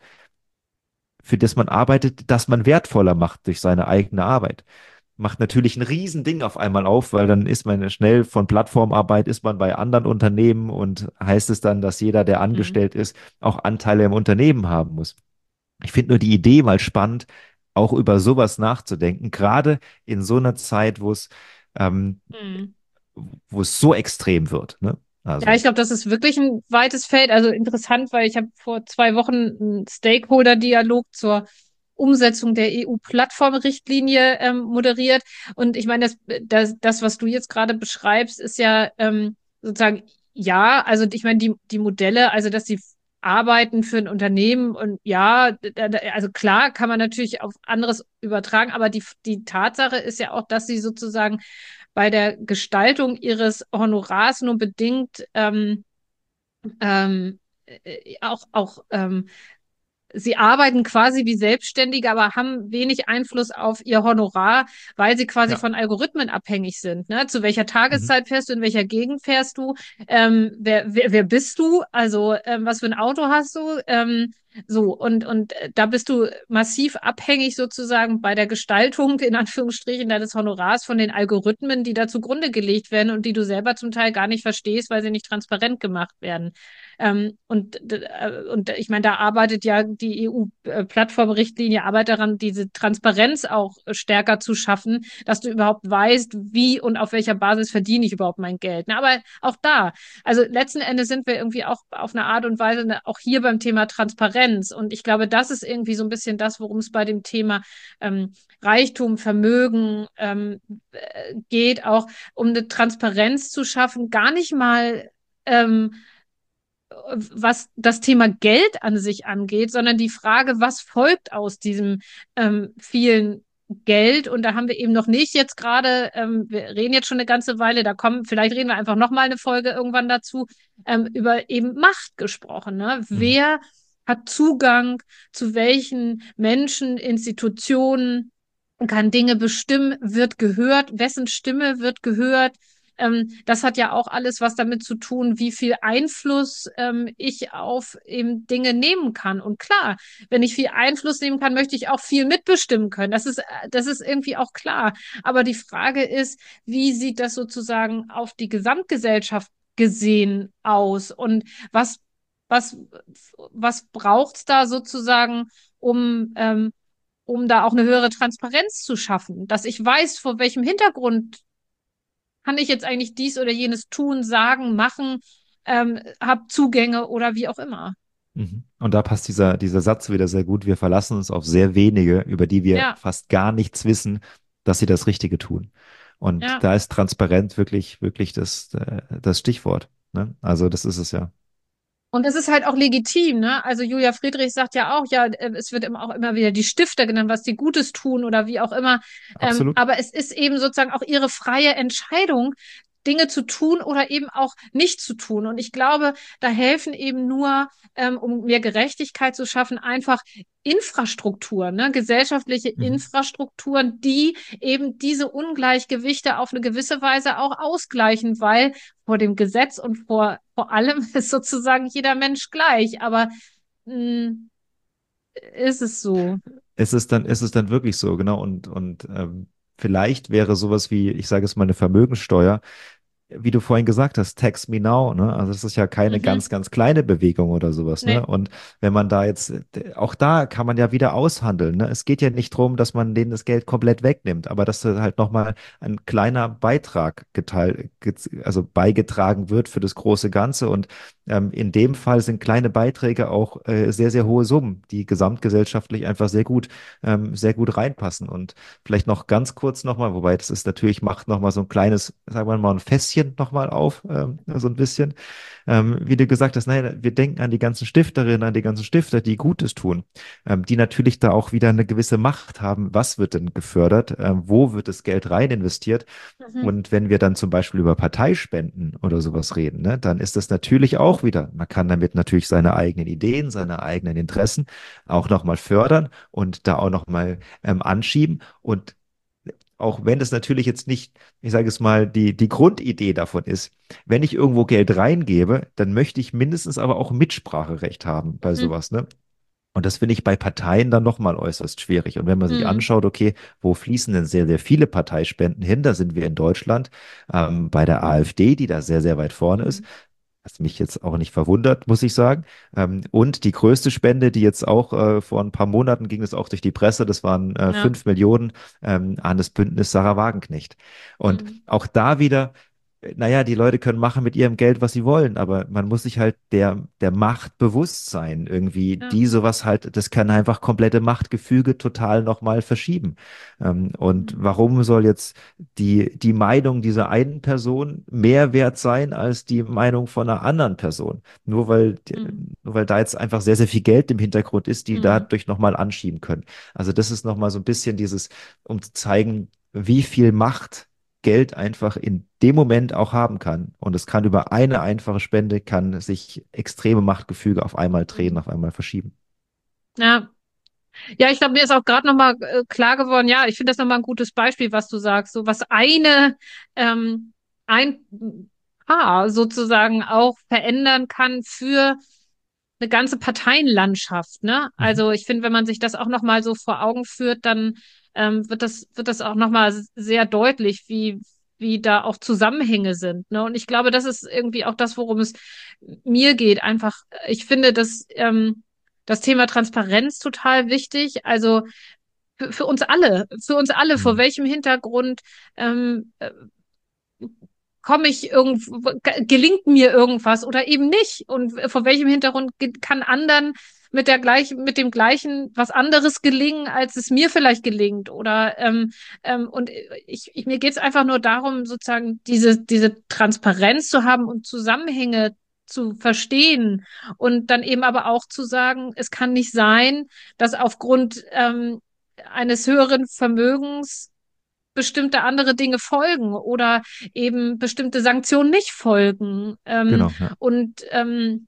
für das man arbeitet, das man wertvoller macht durch seine eigene Arbeit. Macht natürlich ein Riesending auf einmal auf, weil dann ist man schnell von Plattformarbeit, ist man bei anderen Unternehmen und heißt es dann, dass jeder, der Mhm. angestellt ist, auch Anteile im Unternehmen haben muss. Ich finde nur die Idee mal spannend, auch über sowas nachzudenken, gerade in so einer Zeit, wo es ähm, Mhm. wo es so extrem wird, ne? Ja, Also, ich glaube, das ist wirklich ein weites Feld. Also interessant, weil ich habe vor zwei Wochen einen Stakeholder-Dialog zur Umsetzung der E U-Plattformrichtlinie ähm, moderiert. Und ich meine, das, das, das, was du jetzt gerade beschreibst, ist ja ähm, sozusagen, ja, also ich meine, die, die Modelle, also dass sie arbeiten für ein Unternehmen und ja, da, da, also klar kann man natürlich auf anderes übertragen, aber die, die Tatsache ist ja auch, dass sie sozusagen bei der Gestaltung ihres Honorars nur bedingt ähm, ähm, äh, auch, auch ähm, sie arbeiten quasi wie Selbstständige, aber haben wenig Einfluss auf ihr Honorar, weil sie quasi ja. von Algorithmen abhängig sind. Ne? Zu welcher Mhm. Tageszeit fährst du, in welcher Gegend fährst du, ähm, wer, wer, wer bist du, also ähm, was für ein Auto hast du, ähm, so, und, und äh, da bist du massiv abhängig sozusagen bei der Gestaltung, in Anführungsstrichen, deines Honorars von den Algorithmen, die da zugrunde gelegt werden und die du selber zum Teil gar nicht verstehst, weil sie nicht transparent gemacht werden. Ähm, und, äh, und ich meine, da arbeitet ja die E U-Plattformrichtlinie, arbeitet daran, diese Transparenz auch stärker zu schaffen, dass du überhaupt weißt, wie und auf welcher Basis verdiene ich überhaupt mein Geld. Ne? Aber auch da, also letzten Endes sind wir irgendwie auch auf eine Art und Weise ne, auch hier beim Thema Transparenz. Und ich glaube, das ist irgendwie so ein bisschen das, worum es bei dem Thema ähm, Reichtum, Vermögen ähm, äh, geht, auch um eine Transparenz zu schaffen, gar nicht mal ähm, was das Thema Geld an sich angeht, sondern die Frage, was folgt aus diesem ähm, vielen Geld? Und da haben wir eben noch nicht jetzt gerade, ähm, wir reden jetzt schon eine ganze Weile, da kommen, vielleicht reden wir einfach noch mal eine Folge irgendwann dazu, ähm, über eben Macht gesprochen. Ne? Mhm. Wer hat Zugang zu welchen Menschen, Institutionen, kann Dinge bestimmen, wird gehört, wessen Stimme wird gehört. Ähm, das hat ja auch alles was damit zu tun, wie viel Einfluss ähm, ich auf eben Dinge nehmen kann. Und klar, wenn ich viel Einfluss nehmen kann, möchte ich auch viel mitbestimmen können. Das ist, das ist irgendwie auch klar. Aber die Frage ist, wie sieht das sozusagen auf die Gesamtgesellschaft gesehen aus? Und was, was, was braucht's da sozusagen, um ähm, um da auch eine höhere Transparenz zu schaffen, dass ich weiß, vor welchem Hintergrund kann ich jetzt eigentlich dies oder jenes tun, sagen, machen, ähm, habe Zugänge oder wie auch immer. Mhm. Und da passt dieser, dieser Satz wieder sehr gut. Wir verlassen uns auf sehr wenige, über die wir Ja, fast gar nichts wissen, dass sie das Richtige tun. Und ja. da ist transparent wirklich, wirklich das, äh, das Stichwort. Ne? Also das ist es ja. Und es ist halt auch legitim, ne? Also Julia Friedrich sagt ja auch, ja, äh, es wird immer auch immer wieder die Stifter genannt, was die Gutes tun oder wie auch immer. Ähm, Absolut. aber es ist eben sozusagen auch ihre freie Entscheidung, Dinge zu tun oder eben auch nicht zu tun. Und ich glaube, da helfen eben nur, ähm, um mehr Gerechtigkeit zu schaffen, einfach Infrastrukturen, ne? Gesellschaftliche Mhm. Infrastrukturen, die eben diese Ungleichgewichte auf eine gewisse Weise auch ausgleichen, weil vor dem Gesetz und vor, vor allem ist sozusagen jeder Mensch gleich. Aber mh, ist es so? Es ist dann, es ist dann wirklich so, genau. Und, und ähm, vielleicht wäre sowas wie, ich sage es mal, eine Vermögensteuer, wie du vorhin gesagt hast, Tax Me Now, ne? Also das ist ja keine ganz, Mhm. ganz kleine Bewegung oder sowas, ne? Nee. Und wenn man da jetzt, auch da kann man ja wieder aushandeln, ne? Es geht ja nicht darum, dass man denen das Geld komplett wegnimmt, aber dass da halt nochmal ein kleiner Beitrag geteilt, also beigetragen wird für das große Ganze. Und ähm, in dem Fall sind kleine Beiträge auch äh, sehr, sehr hohe Summen, die gesamtgesellschaftlich einfach sehr gut, ähm, sehr gut reinpassen. Und vielleicht noch ganz kurz nochmal, wobei das ist natürlich, macht nochmal so ein kleines, sagen wir mal, ein Fässchen nochmal auf, ähm, so ein bisschen. Ähm, wie du gesagt hast, nein, wir denken an die ganzen Stifterinnen, an die ganzen Stifter, die Gutes tun, ähm, die natürlich da auch wieder eine gewisse Macht haben. Was wird denn gefördert? Ähm, wo wird das Geld rein investiert? Mhm. Und wenn wir dann zum Beispiel über Parteispenden oder sowas reden, ne, dann ist das natürlich auch wieder, man kann damit natürlich seine eigenen Ideen, seine eigenen Interessen auch nochmal fördern und da auch nochmal ähm, anschieben. Und auch wenn das natürlich jetzt nicht, ich sage es mal, die, die Grundidee davon ist, wenn ich irgendwo Geld reingebe, dann möchte ich mindestens aber auch Mitspracherecht haben bei Mhm. sowas, ne? Und das finde ich bei Parteien dann nochmal äußerst schwierig. Und wenn man sich Mhm. anschaut, okay, wo fließen denn sehr, sehr viele Parteispenden hin? Da sind wir in Deutschland ähm, bei der AfD, die da sehr, sehr weit vorne ist. Mhm. Was mich jetzt auch nicht verwundert, muss ich sagen. Ähm, und die größte Spende, die jetzt auch äh, vor ein paar Monaten ging es auch durch die Presse, das waren äh, Ja. fünf Millionen ähm, an das Bündnis Sarah Wagenknecht. Und Mhm. auch da wieder naja, die Leute können machen mit ihrem Geld, was sie wollen, aber man muss sich halt der, der Macht bewusst sein, irgendwie, Ja. die sowas halt, das kann einfach komplette Machtgefüge total nochmal verschieben. Ähm, und Mhm. warum soll jetzt die, die Meinung dieser einen Person mehr wert sein als die Meinung von einer anderen Person? Nur weil, die- Mhm. nur weil da jetzt einfach sehr, sehr viel Geld im Hintergrund ist, die Mhm. dadurch nochmal anschieben können. Also das ist nochmal so ein bisschen dieses, um zu zeigen, wie viel Macht Geld einfach in dem Moment auch haben kann. Und es kann über eine einfache Spende, kann sich extreme Machtgefüge auf einmal drehen, Mhm. auf einmal verschieben. Ja, ja, ich glaube, mir ist auch gerade nochmal äh, klar geworden, ja, ich finde das nochmal ein gutes Beispiel, was du sagst, so was eine, ähm, ein Paar sozusagen auch verändern kann für eine ganze Parteienlandschaft, ne? Mhm. Also ich finde, wenn man sich das auch nochmal so vor Augen führt, dann ähm, wird das, wird das auch nochmal sehr deutlich, wie, wie da auch Zusammenhänge sind, ne? Und ich glaube, das ist irgendwie auch das, worum es mir geht. Einfach, ich finde, dass ähm, das Thema Transparenz total wichtig. Also für, für uns alle, für uns alle, vor Mhm. welchem Hintergrund ähm, komme ich irgendwo, gelingt mir irgendwas oder eben nicht? Und vor welchem Hintergrund kann anderen mit der gleichen, mit dem gleichen was anderes gelingen, als es mir vielleicht gelingt? Oder ähm, ähm, und ich, ich mir geht es einfach nur darum, sozusagen diese, diese Transparenz zu haben und Zusammenhänge zu verstehen und dann eben aber auch zu sagen, es kann nicht sein, dass aufgrund ähm, eines höheren Vermögens bestimmte andere Dinge folgen oder eben bestimmte Sanktionen nicht folgen. Ähm, Genau, ja. und ähm,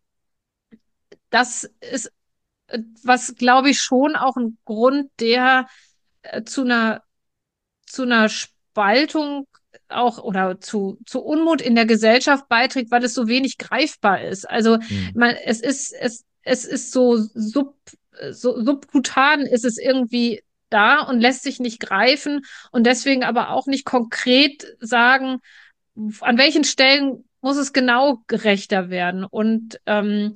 das ist, äh, was glaube ich schon auch ein Grund, der äh, zu einer zu einer Spaltung auch oder zu, zu Unmut in der Gesellschaft beiträgt, weil es so wenig greifbar ist. Also Mhm. man, es ist, es, es ist so, sub, so subkutan ist es irgendwie da und lässt sich nicht greifen und deswegen aber auch nicht konkret sagen, an welchen Stellen muss es genau gerechter werden. Und ähm,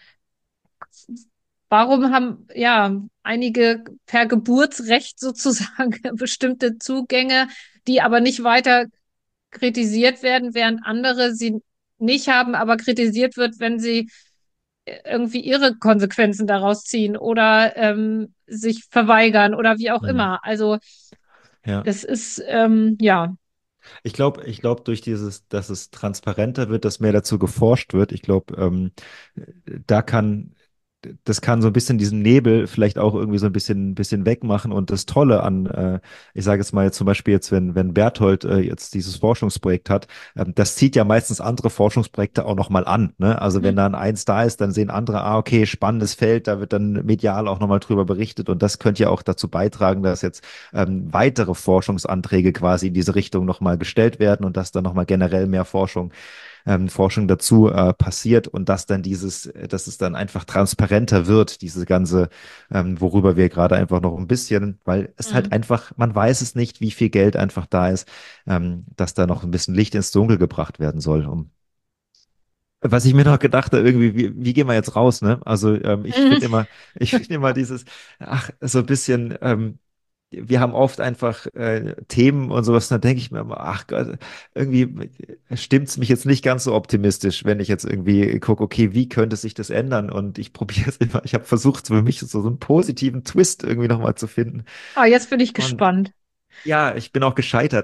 warum haben ja einige per Geburtsrecht sozusagen bestimmte Zugänge, die aber nicht weiter kritisiert werden, während andere sie nicht haben, aber kritisiert wird, wenn sie irgendwie ihre Konsequenzen daraus ziehen oder ähm, sich verweigern oder wie auch Mhm. immer. Also Ja. das ist ähm, ja. Ich glaube, ich glaube, durch dieses, dass es transparenter wird, dass mehr dazu geforscht wird, ich glaube, ähm, da kann, das kann so ein bisschen diesen Nebel vielleicht auch irgendwie so ein bisschen, bisschen wegmachen. Und das Tolle an, äh, ich sage jetzt mal jetzt zum Beispiel jetzt, wenn, wenn Berthold äh, jetzt dieses Forschungsprojekt hat, ähm, das zieht ja meistens andere Forschungsprojekte auch nochmal an. Ne? Also wenn Hm, dann eins da ist, dann sehen andere, ah, okay, spannendes Feld, da wird dann medial auch nochmal drüber berichtet. Und das könnte ja auch dazu beitragen, dass jetzt ähm, weitere Forschungsanträge quasi in diese Richtung nochmal gestellt werden und dass dann nochmal generell mehr Forschung ähm, Forschung dazu äh, passiert und dass dann dieses, äh, dass es dann einfach transparenter wird, diese ganze, ähm, worüber wir gerade einfach noch ein bisschen, weil es halt hm. einfach, man weiß es nicht, wie viel Geld einfach da ist, ähm, dass da noch ein bisschen Licht ins Dunkel gebracht werden soll, um was ich mir noch gedacht habe, irgendwie, wie, wie gehen wir jetzt raus, ne? Also ähm, ich Mhm. finde immer, ich finde immer dieses, ach, so ein bisschen, ähm, wir haben oft einfach äh, Themen und sowas, da denke ich mir immer, ach Gott, irgendwie stimmt es mich jetzt nicht ganz so optimistisch, wenn ich jetzt irgendwie gucke, okay, wie könnte sich das ändern? Und ich probiere es immer, ich habe versucht, für mich so, so einen positiven Twist irgendwie nochmal zu finden. Ah, jetzt bin ich Und gespannt. ja, ich bin auch gescheitert.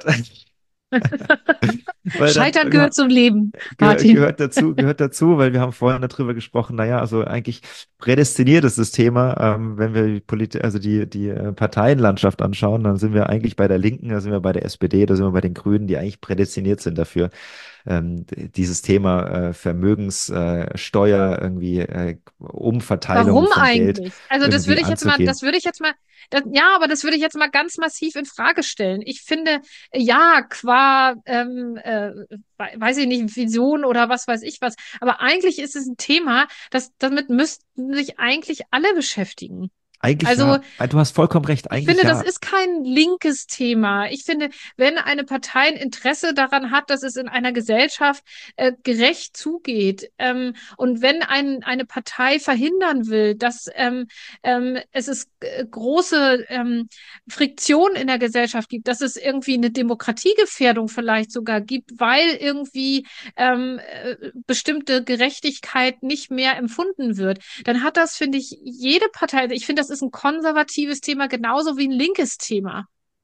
Weil dann, Scheitern ja, gehört zum Leben, Geh Martin. gehört dazu, gehört dazu, weil wir haben vorhin darüber gesprochen, naja, also eigentlich prädestiniert ist das Thema, ähm, wenn wir die Polit also die, die äh, Parteienlandschaft anschauen, dann sind wir eigentlich bei der Linken, da sind wir bei der S P D, da sind wir bei den Grünen, die eigentlich prädestiniert sind dafür, ähm, dieses Thema äh, Vermögenssteuer, äh, Steuer, irgendwie äh, Umverteilung Warum von Geld eigentlich? Also das irgendwie würde ich jetzt mal, anzugehen. das würde ich jetzt mal, das, ja, aber das würde ich jetzt mal ganz massiv in Frage stellen. Ich finde, ja, qua, ähm, äh, we- weiß ich nicht, Vision oder was weiß ich was, aber eigentlich ist es ein Thema, das damit müssten sich eigentlich alle beschäftigen. Eigentlich Also ja, du hast vollkommen recht, ich eigentlich finde, das ja. ist kein linkes Thema. Ich finde, wenn eine Partei ein Interesse daran hat, dass es in einer Gesellschaft äh, gerecht zugeht, ähm, und wenn ein, eine Partei verhindern will, dass ähm, ähm, es ist äh, große ähm, Friktion in der Gesellschaft gibt, dass es irgendwie eine Demokratiegefährdung vielleicht sogar gibt, weil irgendwie ähm, äh, bestimmte Gerechtigkeit nicht mehr empfunden wird, dann hat das, finde ich, jede Partei, also ich finde, das ist ein konservatives Thema, genauso wie ein linkes Thema.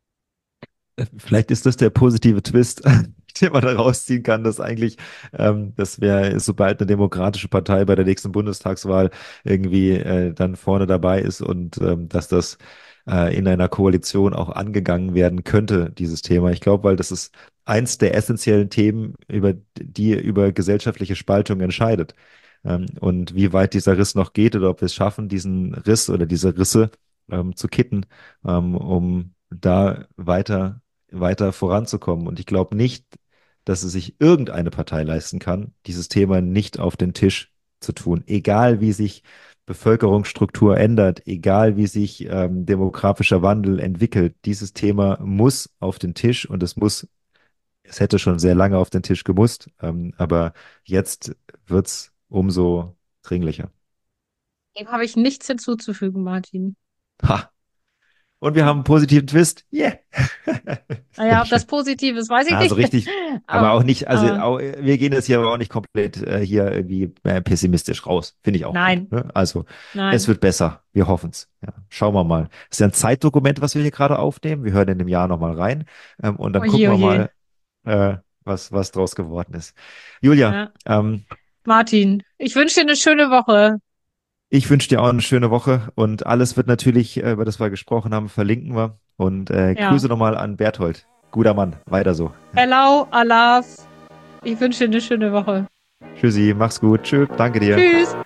Vielleicht ist das der positive Twist, den man da rausziehen kann, dass eigentlich, ähm, das wäre, sobald eine demokratische Partei bei der nächsten Bundestagswahl irgendwie äh, dann vorne dabei ist und ähm, dass das äh, in einer Koalition auch angegangen werden könnte, dieses Thema. Ich glaube, weil das ist eins der essentiellen Themen, über die über gesellschaftliche Spaltung entscheidet. Ähm, und wie weit dieser Riss noch geht oder ob wir es schaffen, diesen Riss oder diese Risse ähm, zu kitten, ähm, um da weiter weiter voranzukommen. Und ich glaube nicht, dass es sich irgendeine Partei leisten kann, dieses Thema nicht auf den Tisch zu tun. Egal wie sich Bevölkerungsstruktur ändert, egal wie sich ähm, demografischer Wandel entwickelt, dieses Thema muss auf den Tisch und es muss, es hätte schon sehr lange auf den Tisch gemusst, ähm, aber jetzt wird es umso dringlicher. Dem habe ich nichts hinzuzufügen, Martin. Ha! Und wir haben einen positiven Twist. Yeah! Sehr Naja, ob das schön. positiv ist, weiß ich Also nicht. richtig, aber Aber, auch nicht, also aber auch, wir gehen jetzt hier aber auch nicht komplett äh, hier irgendwie äh, pessimistisch raus. Finde ich auch gut. nein, Ne? Also es nein. wird besser. Wir hoffen es. Ja, schauen wir mal. Es ist ja ein Zeitdokument, was wir hier gerade aufnehmen. Wir hören in dem Jahr nochmal rein ähm, und dann Oje, gucken wir oje. mal, äh, was, was draus geworden ist. Julia, Ja. ähm, Martin, ich wünsche dir eine schöne Woche. ich wünsche dir auch eine schöne Woche und alles wird natürlich, äh, über das wir gesprochen haben, verlinken wir. Und äh, Ja. Grüße nochmal an Berthold. Guter Mann, weiter so. Hello, Alaf. Ich wünsche dir eine schöne Woche. Tschüssi, mach's gut. Tschüss, danke dir. Tschüss.